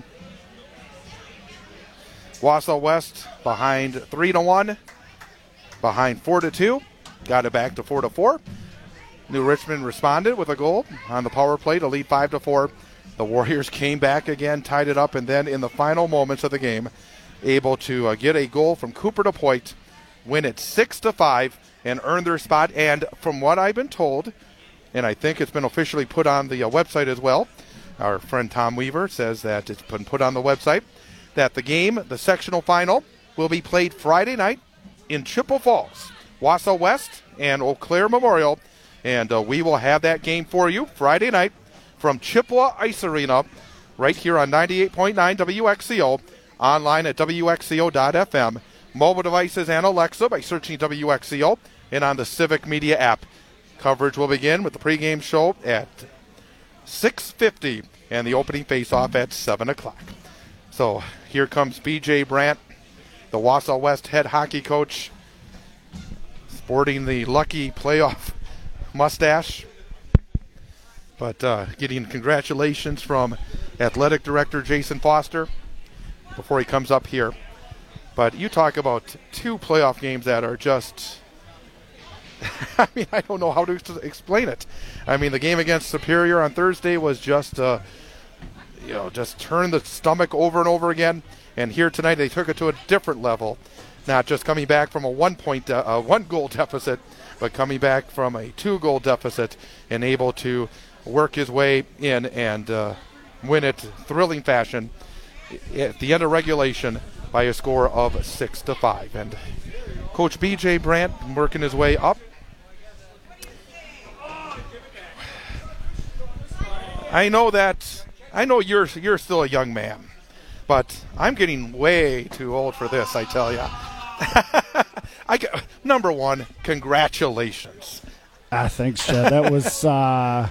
Wausau West behind three to one, behind four to two, got it back to four to four. New Richmond responded with a goal on the power play to lead five to four. The Warriors came back again, tied it up, and then in the final moments of the game, able to uh, get a goal from Cooper DePoit, win it six to five, and earn their spot. And from what I've been told, and I think it's been officially put on the uh, website as well, our friend Tom Weaver says that it's been put on the website, that the game, the sectional final, will be played Friday night in Chippewa Falls, Wausau West and Eau Claire Memorial. And uh, we will have that game for you Friday night from Chippewa Ice Arena right here on ninety-eight point nine W X C O, online at W X C O dot F M. Mobile devices and Alexa by searching W X C O, and on the Civic Media app. Coverage will begin with the pregame show at six fifty and the opening face-off at seven o'clock. So here comes B J Brandt, the Wausau West head hockey coach, sporting the lucky playoff mustache. But uh, getting congratulations from athletic director Jason Foster before he comes up here. But you talk about two playoff games that are just I mean, I don't know how to ex- explain it. I mean, the game against Superior on Thursday was just, uh, you know, just turn the stomach over and over again. And here tonight, they took it to a different level, not just coming back from a one-point, de- uh, one-goal deficit, but coming back from a two-goal deficit and able to work his way in and uh, win it thrilling fashion at the end of regulation by a score of six to five. And Coach B J Brandt working his way up. I know that. I know you're you're still a young man, but I'm getting way too old for this. I tell you. I number one, congratulations. Ah, thanks, Chad. That was uh,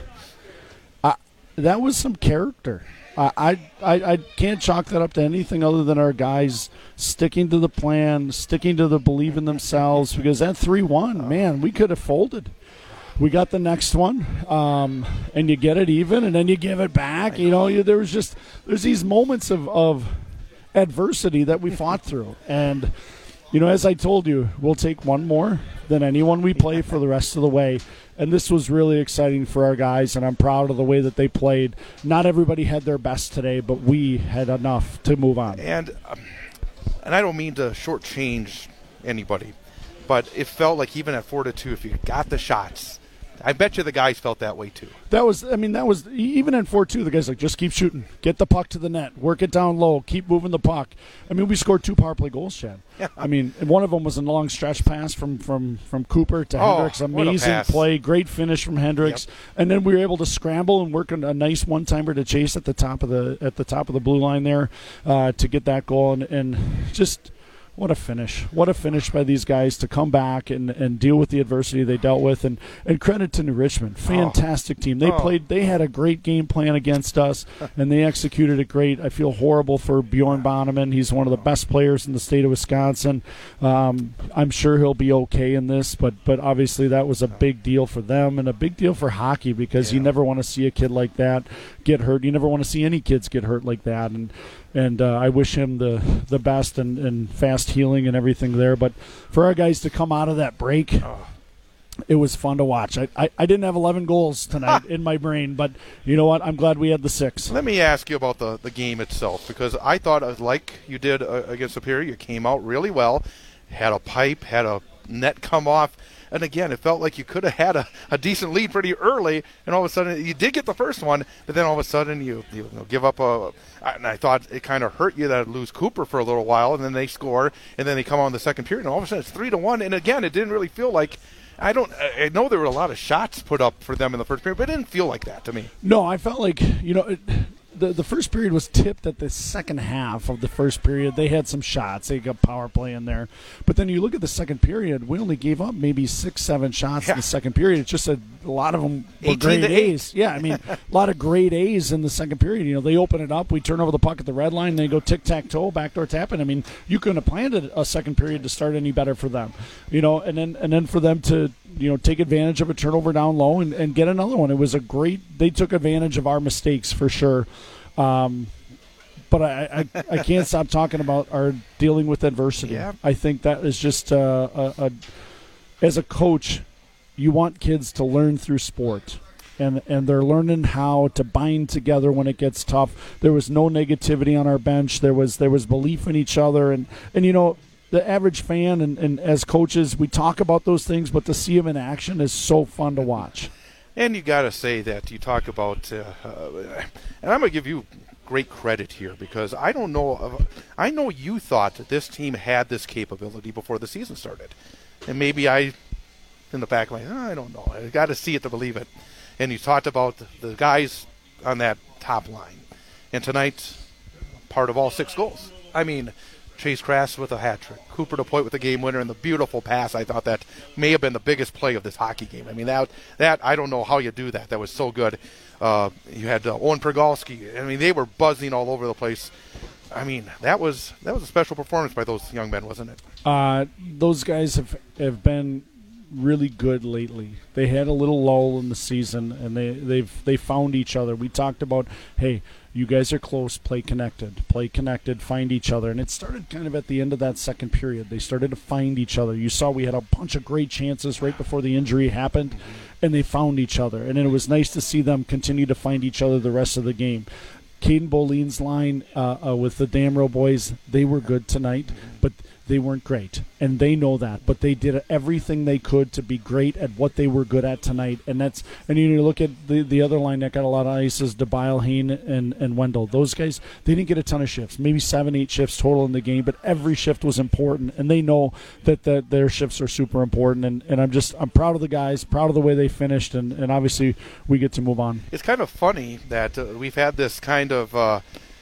uh, that was some character. Uh, I, I I can't chalk that up to anything other than our guys sticking to the plan, sticking to the believe in themselves. Because that three one, man, we could have folded. We got the next one, um, and you get it even, and then you give it back. You know, you, there was just there's these moments of, of adversity that we fought through, and you know, as I told you, we'll take one more than anyone we play for the rest of the way. And this was really exciting for our guys, and I'm proud of the way that they played. Not everybody had their best today, but we had enough to move on. And um, and I don't mean to shortchange anybody, but it felt like even at four to two, if you got the shots, I bet you the guys felt that way too. That was, I mean, that was, even in four two, the guys like, just keep shooting. Get the puck to the net. Work it down low. Keep moving the puck. I mean, we scored two power play goals, Chad. Yeah. I mean, and one of them was a long stretch pass from, from, from Cooper to Oh, Hendricks. what a Amazing pass. play. Great finish from Hendricks. Yep. And then we were able to scramble and work a nice one-timer to Chase at the top of the at the top of the blue line there uh, to get that goal. And, and just... What a finish. What a finish by these guys to come back and, and deal with the adversity they dealt with. And, and credit to New Richmond. Fantastic oh. team. They oh. played. They had a great game plan against us, and they executed it great. I feel horrible for Bjorn Bonneman. He's one of the best players in the state of Wisconsin. Um, I'm sure he'll be okay in this, but, but obviously that was a big deal for them and a big deal for hockey because yeah. you never want to see a kid like that get hurt. You never want to see any kids get hurt like that. And And uh, I wish him the the best and, and fast healing and everything there. But for our guys to come out of that break, oh. it was fun to watch. I, I, I didn't have eleven goals tonight in my brain, but you know what? I'm glad we had the six. Let me ask you about the, the game itself, because I thought, uh, like you did uh, against Superior, you came out really well, had a pipe, had a net come off. And again, it felt like you could have had a, a decent lead pretty early, and all of a sudden you did get the first one, but then all of a sudden you, you know, give up a. And I thought it kind of hurt you that lose Cooper for a little while, and then they score, and then they come on in the second period, and all of a sudden it's three to one. And again, it didn't really feel like. I don't. I know there were a lot of shots put up for them in the first period, but it didn't feel like that to me. No, I felt like you know. It, The the first period was tipped at the second half of the first period. They had some shots. They got power play in there. But then you look at the second period, we only gave up maybe six, seven shots yeah. in the second period. It's just a, a lot of them were grade A's. Yeah, I mean, a lot of grade A's in the second period. You know, they open it up. We turn over the puck at the red line. And they go tic-tac-toe, backdoor tapping. I mean, you couldn't have planned a second period to start any better for them. You know, and then and then for them to, you know, take advantage of a turnover down low and, and get another one. It was a great – they took advantage of our mistakes for sure. Um, but I, I, I can't stop talking about our dealing with adversity. Yeah. I think that is just uh, a, a as a coach, you want kids to learn through sport, and and they're learning how to bind together when it gets tough. There was no negativity on our bench. There was there was belief in each other, and, and you know the average fan and, and as coaches we talk about those things, but to see them in action is so fun to watch. And you got to say that you talk about, uh, uh, and I'm going to give you great credit here because I don't know, of, I know you thought that this team had this capability before the season started. And maybe I, in the back of my head, oh, I don't know. I got to see it to believe it. And you talked about the guys on that top line. And tonight, part of all six goals. I mean, Chase Crass with a hat trick, Cooper DePoit with the game winner, and the beautiful pass. I thought that may have been the biggest play of this hockey game. I mean, that that I don't know how you do that. That was so good. Uh, you had uh, Owen Pergalski. I mean, they were buzzing all over the place. I mean, that was that was a special performance by those young men, wasn't it? Uh, those guys have have been really good lately. They had a little lull in the season, and they they've they found each other. We talked about, hey, you guys are close, play connected, play connected, find each other. And it started kind of at the end of that second period. They started to find each other. You saw we had a bunch of great chances right before the injury happened, and they found each other. And it was nice to see them continue to find each other the rest of the game. Caden Boleyn's line uh, uh, with the Damro boys, they were good tonight, but they weren't great, and they know that. But they did everything they could to be great at what they were good at tonight, and that's. And you look at the the other line that got a lot of ice is DeBile, Hain, and and Wendell. Those guys, they didn't get a ton of shifts, maybe seven, eight shifts total in the game, but every shift was important, and they know that that their shifts are super important. And, and I'm just I'm proud of the guys, proud of the way they finished, and, and obviously we get to move on. It's kind of funny that uh, we've had this kind of uh,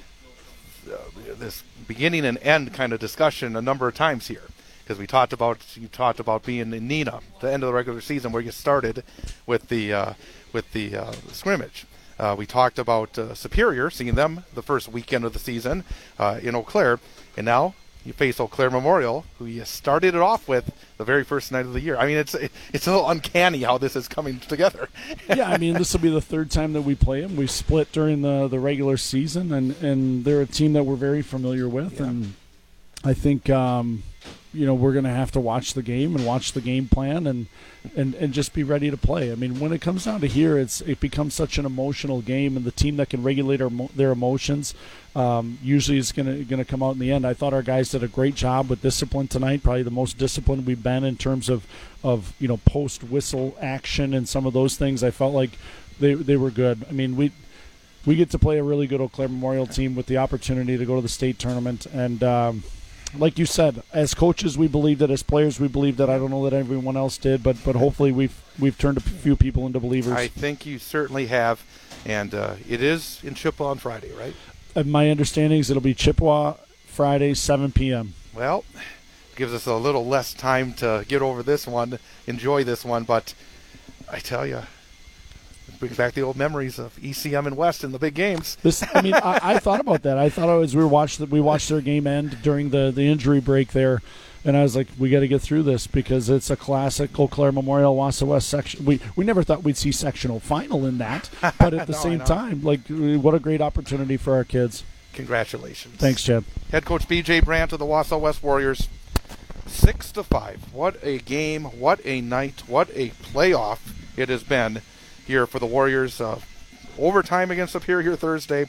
uh, this. beginning and end kind of discussion a number of times here, because we talked about you talked about being in Neenah, the end of the regular season where you started with the uh, with the uh, scrimmage. Uh, we talked about uh, Superior, seeing them the first weekend of the season uh, in Eau Claire, and now you face Eau Claire Memorial, who you started it off with the very first night of the year. I mean, it's it's a little uncanny how this is coming together. Yeah, I mean, this will be the third time that we play them. We split during the, the regular season, and, and they're a team that we're very familiar with. Yeah. And I think, um, you know, we're going to have to watch the game and watch the game plan and, and, and just be ready to play. I mean, when it comes down to here, it's it becomes such an emotional game, and the team that can regulate our, their emotions um, usually is going to going to come out in the end. I thought our guys did a great job with discipline tonight, probably the most disciplined we've been in terms of, of you know, post-whistle action and some of those things. I felt like they they were good. I mean, we we get to play a really good Eau Claire Memorial team with the opportunity to go to the state tournament, and um, like you said, as coaches, we believed it. As players, we believed it. I don't know that everyone else did, but but hopefully we've we've turned a few people into believers. I think you certainly have, and uh, it is in Chippewa on Friday, right? And my understanding is it'll be Chippewa Friday, seven p.m. Well, it gives us a little less time to get over this one, enjoy this one, but I tell you, it brings back the old memories of E C M and West in the big games. This, I mean, I, I thought about that. I thought as we were watched, we watched their game end during the, the injury break there, and I was like, we got to get through this because it's a classic Eau Claire Memorial Wausau West section. We we never thought we'd see sectional final in that, but at the no, same time, like, what a great opportunity for our kids. Congratulations. Thanks, Chad. Head coach B J Brandt of the Wausau West Warriors. Six to five. What a game! What a night! What a playoff it has been here for the Warriors. Uh, overtime against Superior Thursday.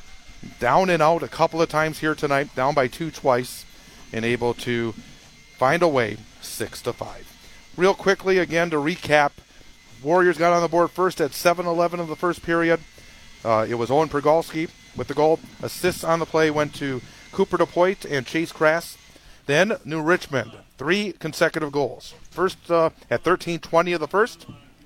Down and out a couple of times here tonight. Down by two twice, and able to find a way. Six to five. Real quickly again to recap. Warriors got on the board first at seven eleven of the first period. Uh, it was Owen Pergalski with the goal. Assists on the play went to Cooper DePoit and Chase Crass. Then New Richmond, three consecutive goals. First uh, at thirteen twenty of the first,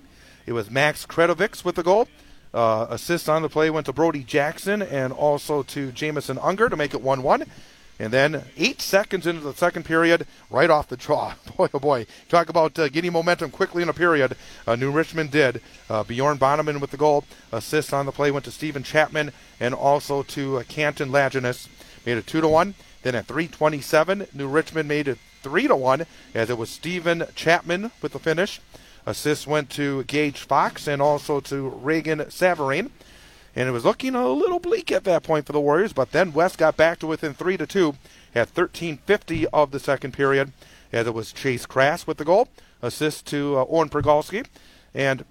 it was Max Kredovics with the goal. Uh, assist on the play went to Brody Jackson and also to Jamison Unger to make it one one. And then eight seconds into the second period, right off the draw. Boy, oh boy. Talk about uh, getting momentum quickly in a period. Uh, New Richmond did. Uh, Bjorn Bonneman with the goal. Assist on the play went to Stephen Chapman and also to uh, Canton Laginus. Made it two to one. Then at three twenty-seven, New Richmond made it three to one as it was Stephen Chapman with the finish. Assists went to Gage Fox and also to Reagan Savarine. And it was looking a little bleak at that point for the Warriors, but then West got back to within three to two at thirteen fifty of the second period as it was Chase Crass with the goal. Assist to uh, Owen Pergalski. And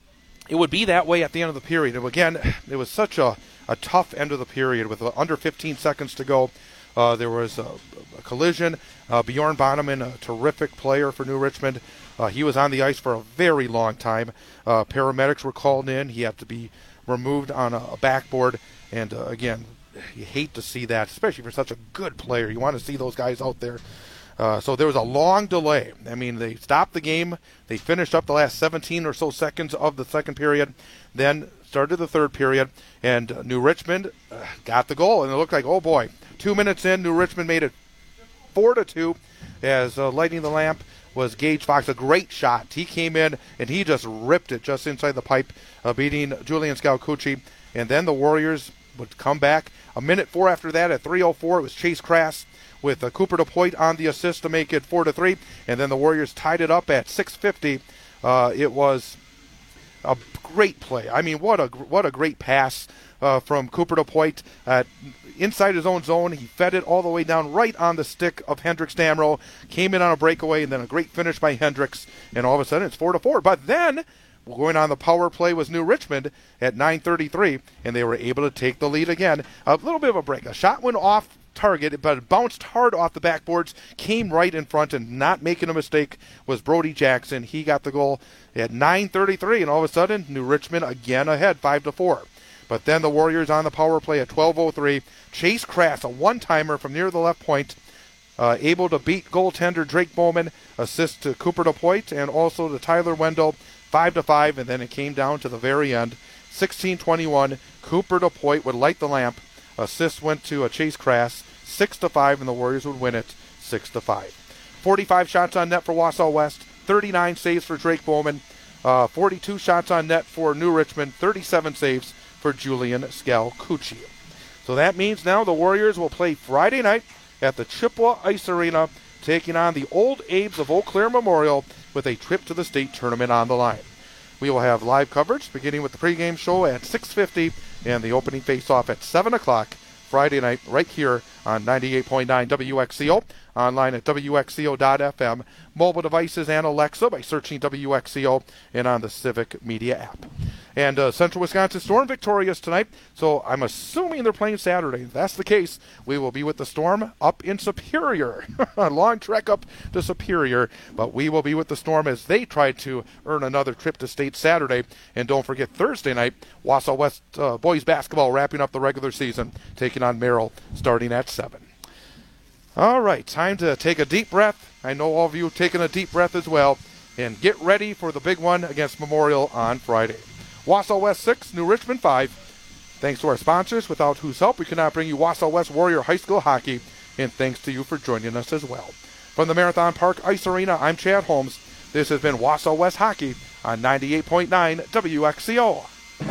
it would be that way at the end of the period. And again, it was such a, a tough end of the period with uh, under fifteen seconds to go. Uh, there was a, a collision. Uh, Bjorn Bonneman, a terrific player for New Richmond. Uh, he was on the ice for a very long time. Uh, paramedics were called in. He had to be removed on a, a backboard. And, uh, again, you hate to see that, especially for such a good player. You want to see those guys out there. Uh, so there was a long delay. I mean, they stopped the game. They finished up the last seventeen or so seconds of the second period. Then started the third period. And uh, New Richmond uh, got the goal. And it looked like, oh, boy. Two minutes in, New Richmond made it four to two as uh, lighting the lamp was Gage Fox. A great shot. He came in and he just ripped it just inside the pipe, uh, beating Julian Scalcucci. And then the Warriors would come back. A minute four after that at three oh four, it was Chase Crass with uh, Cooper DePoit on the assist to make it four to three, and then the Warriors tied it up at six fifty. Uh, it was a great play. I mean, what a what a great pass uh, from Cooper DePoit at inside his own zone. He fed it all the way down right on the stick of Hendricks Damrow, came in on a breakaway, and then a great finish by Hendricks, and all of a sudden it's four to four. But then going on the power play was New Richmond at nine thirty-three, and they were able to take the lead again. A little bit of a break. A shot went off target, but it bounced hard off the backboards, came right in front, and not making a mistake was Brody Jackson. He got the goal at nine thirty-three, and all of a sudden New Richmond again ahead five to four. But then the Warriors on the power play at twelve oh three. Chase Crass, a one-timer from near the left point, uh, able to beat goaltender Drake Bowman, assist to Cooper DePoit, and also to Tyler Wendell, five to five, and then it came down to the very end. sixteen twenty-one, Cooper DePoit would light the lamp. Assist went to a Chase Crass, six to five, and the Warriors would win it six to five. forty-five shots on net for Wausau West, thirty-nine saves for Drake Bowman, uh, forty-two shots on net for New Richmond, thirty-seven saves for Julian Scalcucci. So that means now the Warriors will play Friday night at the Chippewa Ice Arena, taking on the Old Abe's of Eau Claire Memorial with a trip to the state tournament on the line. We will have live coverage beginning with the pregame show at six fifty and the opening face-off at seven o'clock Friday night right here on ninety-eight point nine W X C O, online at W X C O dot F M, mobile devices and Alexa by searching W X C O, and on the Civic Media app. And uh, Central Wisconsin Storm victorious tonight, so I'm assuming they're playing Saturday. If that's the case, we will be with the Storm up in Superior. A long trek up to Superior, but we will be with the Storm as they try to earn another trip to state Saturday. And don't forget Thursday night, Wausau West uh, boys basketball wrapping up the regular season, taking on Merrill starting at seven. All right, time to take a deep breath. I know all of you have taken a deep breath as well, and get ready for the big one against Memorial on Friday. Wausau West six, New Richmond five. Thanks to our sponsors, without whose help we could not bring you Wausau West Warrior High School Hockey, and thanks to you for joining us as well. From the Marathon Park Ice Arena, I'm Chad Holmes. This has been Wausau West Hockey on ninety-eight point nine W X C O.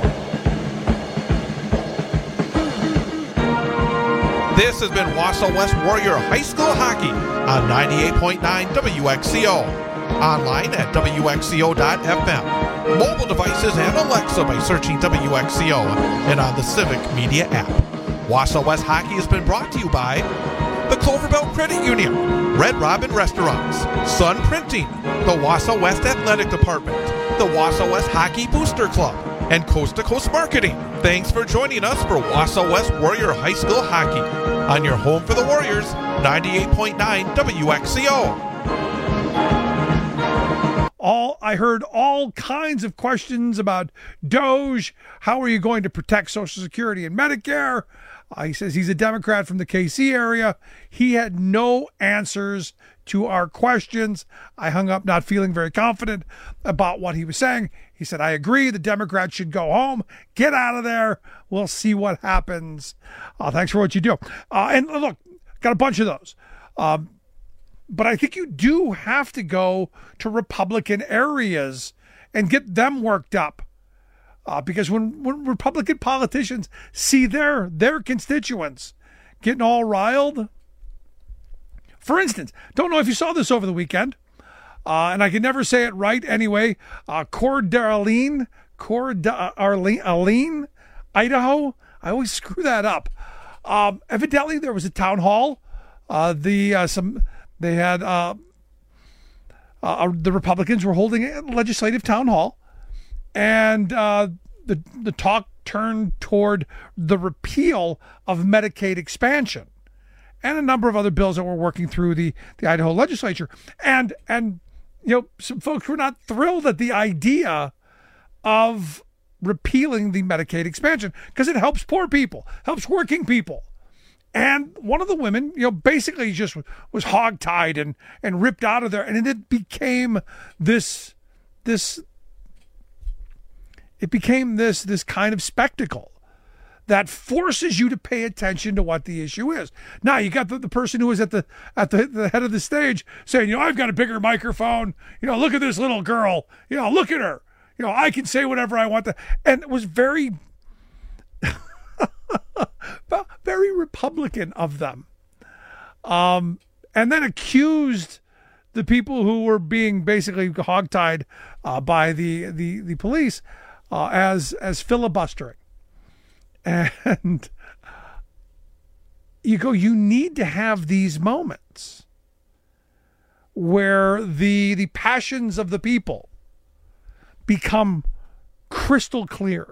This has been Wausau West Warrior High School Hockey on ninety-eight point nine W X C O. Online at W X C O dot F M. Mobile devices and Alexa by searching W X C O, and on the Civic Media app. Wausau West Hockey has been brought to you by the Clover Belt Credit Union, Red Robin Restaurants, Sun Printing, the Wausau West Athletic Department, the Wausau West Hockey Booster Club, and Coast to Coast Marketing. Thanks for joining us for Wausau West Warrior High School Hockey on your home for the Warriors, ninety-eight point nine W X C O. All I heard all kinds of questions about Doge. How are you going to protect Social Security and Medicare? Uh, he says he's a Democrat from the K C area. He had no answers to our questions. I hung up not feeling very confident about what he was saying. He said, I agree, the Democrats should go home. Get out of there. We'll see what happens. Uh, thanks for what you do. Uh, and look, got a bunch of those. Um, But I think you do have to go to Republican areas and get them worked up. Uh, because when, when Republican politicians see their, their constituents getting all riled. For instance, don't know if you saw this over the weekend, uh, and I can never say it right anyway, uh, Coeur d'Alene, Coeur d'Alene, Idaho. I always screw that up. Um, evidently, there was a town hall. Uh, the uh, some... They had, uh, uh, the Republicans were holding a legislative town hall, and uh, the the talk turned toward the repeal of Medicaid expansion and a number of other bills that were working through the, the Idaho legislature. And, and, you know, some folks were not thrilled at the idea of repealing the Medicaid expansion because it helps poor people, helps working people. And one of the women, you know, basically just was hogtied and, and ripped out of there. And it became this, this, it became this, this kind of spectacle that forces you to pay attention to what the issue is. Now you got the, the person who was at the, at the, the head of the stage saying, you know, I've got a bigger microphone, you know, look at this little girl, you know, look at her, you know, I can say whatever I want to. And it was very, very Republican of them. um, and then accused the people who were being basically hogtied uh, by the the the police uh, as as filibustering. And you go, you need to have these moments where the the passions of the people become crystal clear.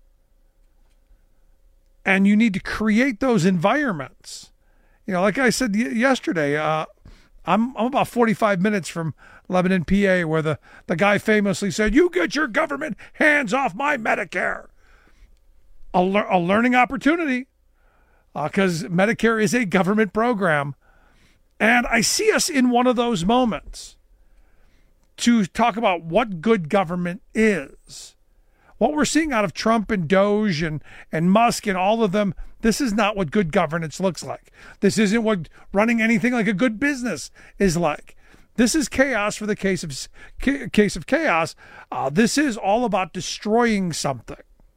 And you need to create those environments. You know, like I said y- yesterday, uh, I'm, I'm about forty-five minutes from Lebanon, P A, where the, the guy famously said, "You get your government hands off my Medicare." A, le- a learning opportunity, because uh, Medicare is a government program. And I see us in one of those moments to talk about what good government is. What we're seeing out of Trump and Doge and, and Musk and all of them, this is not what good governance looks like. This isn't what running anything like a good business is like. This is chaos for the case of case of chaos. Uh, this is all about destroying something.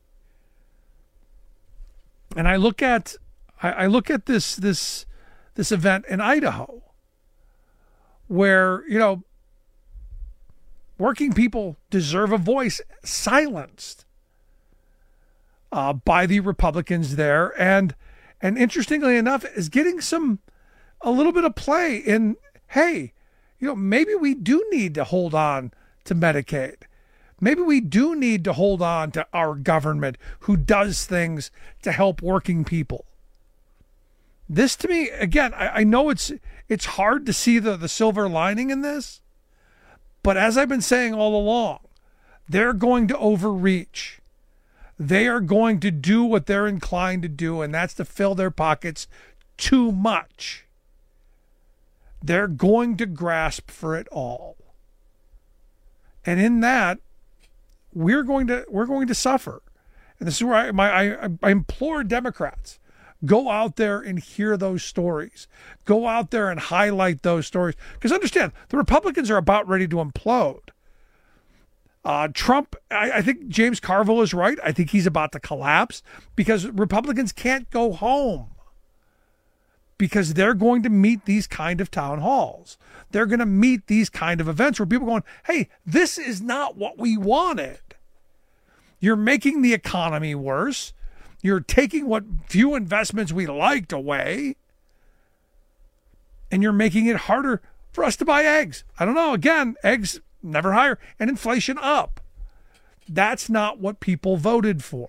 And I look at I, I look at this this this event in Idaho, where, you know, working people deserve a voice silenced uh, by the Republicans there, and and interestingly enough, is getting some a little bit of play in, hey, you know, maybe we do need to hold on to Medicaid. Maybe we do need to hold on to our government who does things to help working people. This, to me, again, I, I know it's it's hard to see the, the silver lining in this, but as I've been saying all along, they're going to overreach. They are going to do what they're inclined to do, and that's to fill their pockets too much. They're going to grasp for it all. And in that, we're going to we're going to suffer. And this is where I, my, I, I implore Democrats, go out there and hear those stories. Go out there and highlight those stories. Because understand, the Republicans are about ready to implode. Uh, Trump, I, I think James Carville is right. I think he's about to collapse because Republicans can't go home. Because they're going to meet these kind of town halls. They're going to meet these kind of events where people are going, hey, this is not what we wanted. You're making the economy worse. You're taking what few investments we liked away. And you're making it harder for us to buy eggs. I don't know. Again, eggs never higher and inflation up. That's not what people voted for.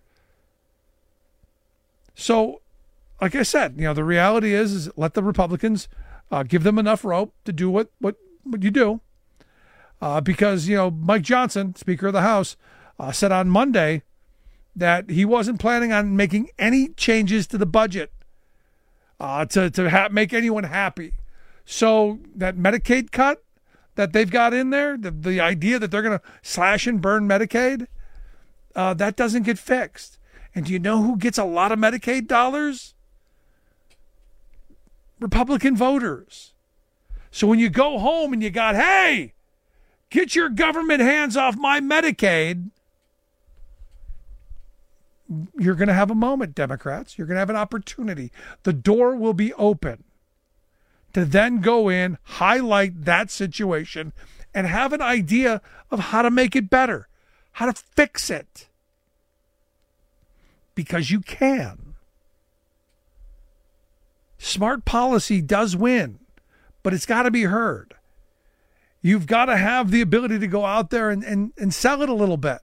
So, like I said, you know, the reality is, is let the Republicans uh, give them enough rope to do what, what, what you do. Uh, because, you know, Mike Johnson, Speaker of the House, uh, said on Monday that he wasn't planning on making any changes to the budget uh, to, to ha- make anyone happy. So that Medicaid cut that they've got in there, the, the idea that they're going to slash and burn Medicaid, uh, that doesn't get fixed. And do you know who gets a lot of Medicaid dollars? Republican voters. So when you go home and you got, hey, get your government hands off my Medicaid, you're going to have a moment, Democrats. You're going to have an opportunity. The door will be open to then go in, highlight that situation, and have an idea of how to make it better, how to fix it. Because you can. Smart policy does win, but it's got to be heard. You've got to have the ability to go out there and, and, and sell it a little bit.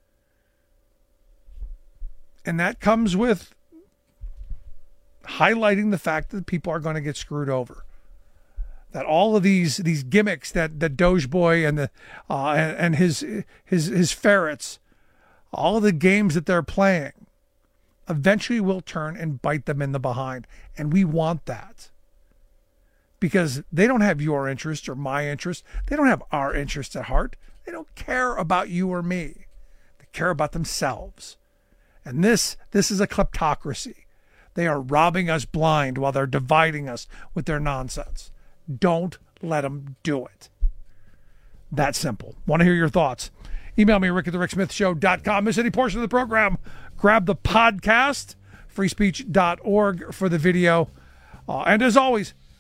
And that comes with highlighting the fact that people are going to get screwed over. That all of these these gimmicks that, that Doge Boy and the uh, and, and his his his ferrets, all of the games that they're playing, eventually will turn and bite them in the behind. And we want that. Because they don't have your interests or my interests. They don't have our interests at heart. They don't care about you or me. They care about themselves. And this, this is a kleptocracy. They are robbing us blind while they're dividing us with their nonsense. Don't let them do it. That simple. Want to hear your thoughts? Email me, rick at the rick smith show dot com. Miss any portion of the program, grab the podcast, free speech dot org for the video. Uh, and as always,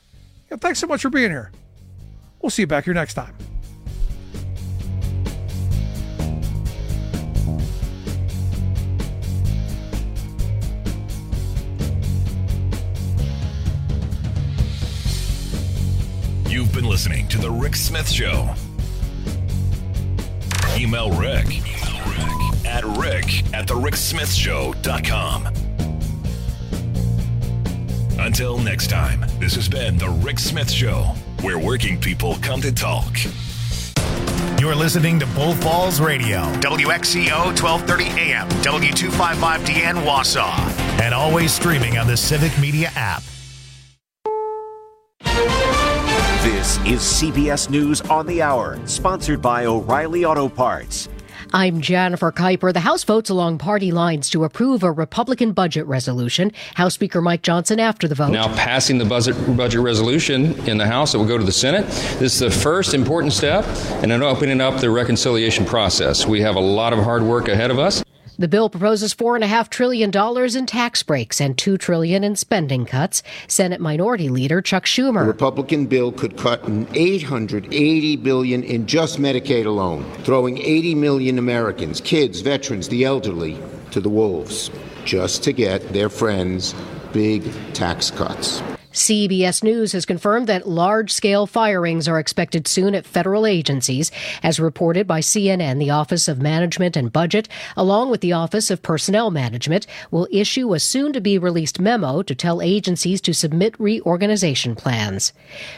Yeah, thanks so much for being here. We'll see you back here next time. You've been listening to The Rick Smith Show. Email Rick, Email Rick at rick at the rick smith show dot com. Until next time, this has been The Rick Smith Show, where working people come to talk. You're listening to Bull Falls Radio, W X C O twelve thirty A M, W two fifty-five D N Wausau, and always streaming on the Civic Media app. This is C B S News on the Hour, sponsored by O'Reilly Auto Parts. I'm Jennifer Kuiper. The House votes along party lines to approve a Republican budget resolution. House Speaker Mike Johnson after the vote. Now passing the budget, budget resolution in the House that will go to the Senate. This is the first important step in opening up the reconciliation process. We have a lot of hard work ahead of us. The bill proposes four point five trillion dollars in tax breaks and two trillion dollars in spending cuts. Senate Minority Leader Chuck Schumer. The Republican bill could cut eight hundred eighty billion dollars in just Medicaid alone, throwing eighty million Americans, kids, veterans, the elderly, to the wolves, just to get their friends big tax cuts. C B S News has confirmed that large-scale firings are expected soon at federal agencies. As reported by C N N, the Office of Management and Budget, along with the Office of Personnel Management, will issue a soon-to-be-released memo to tell agencies to submit reorganization plans.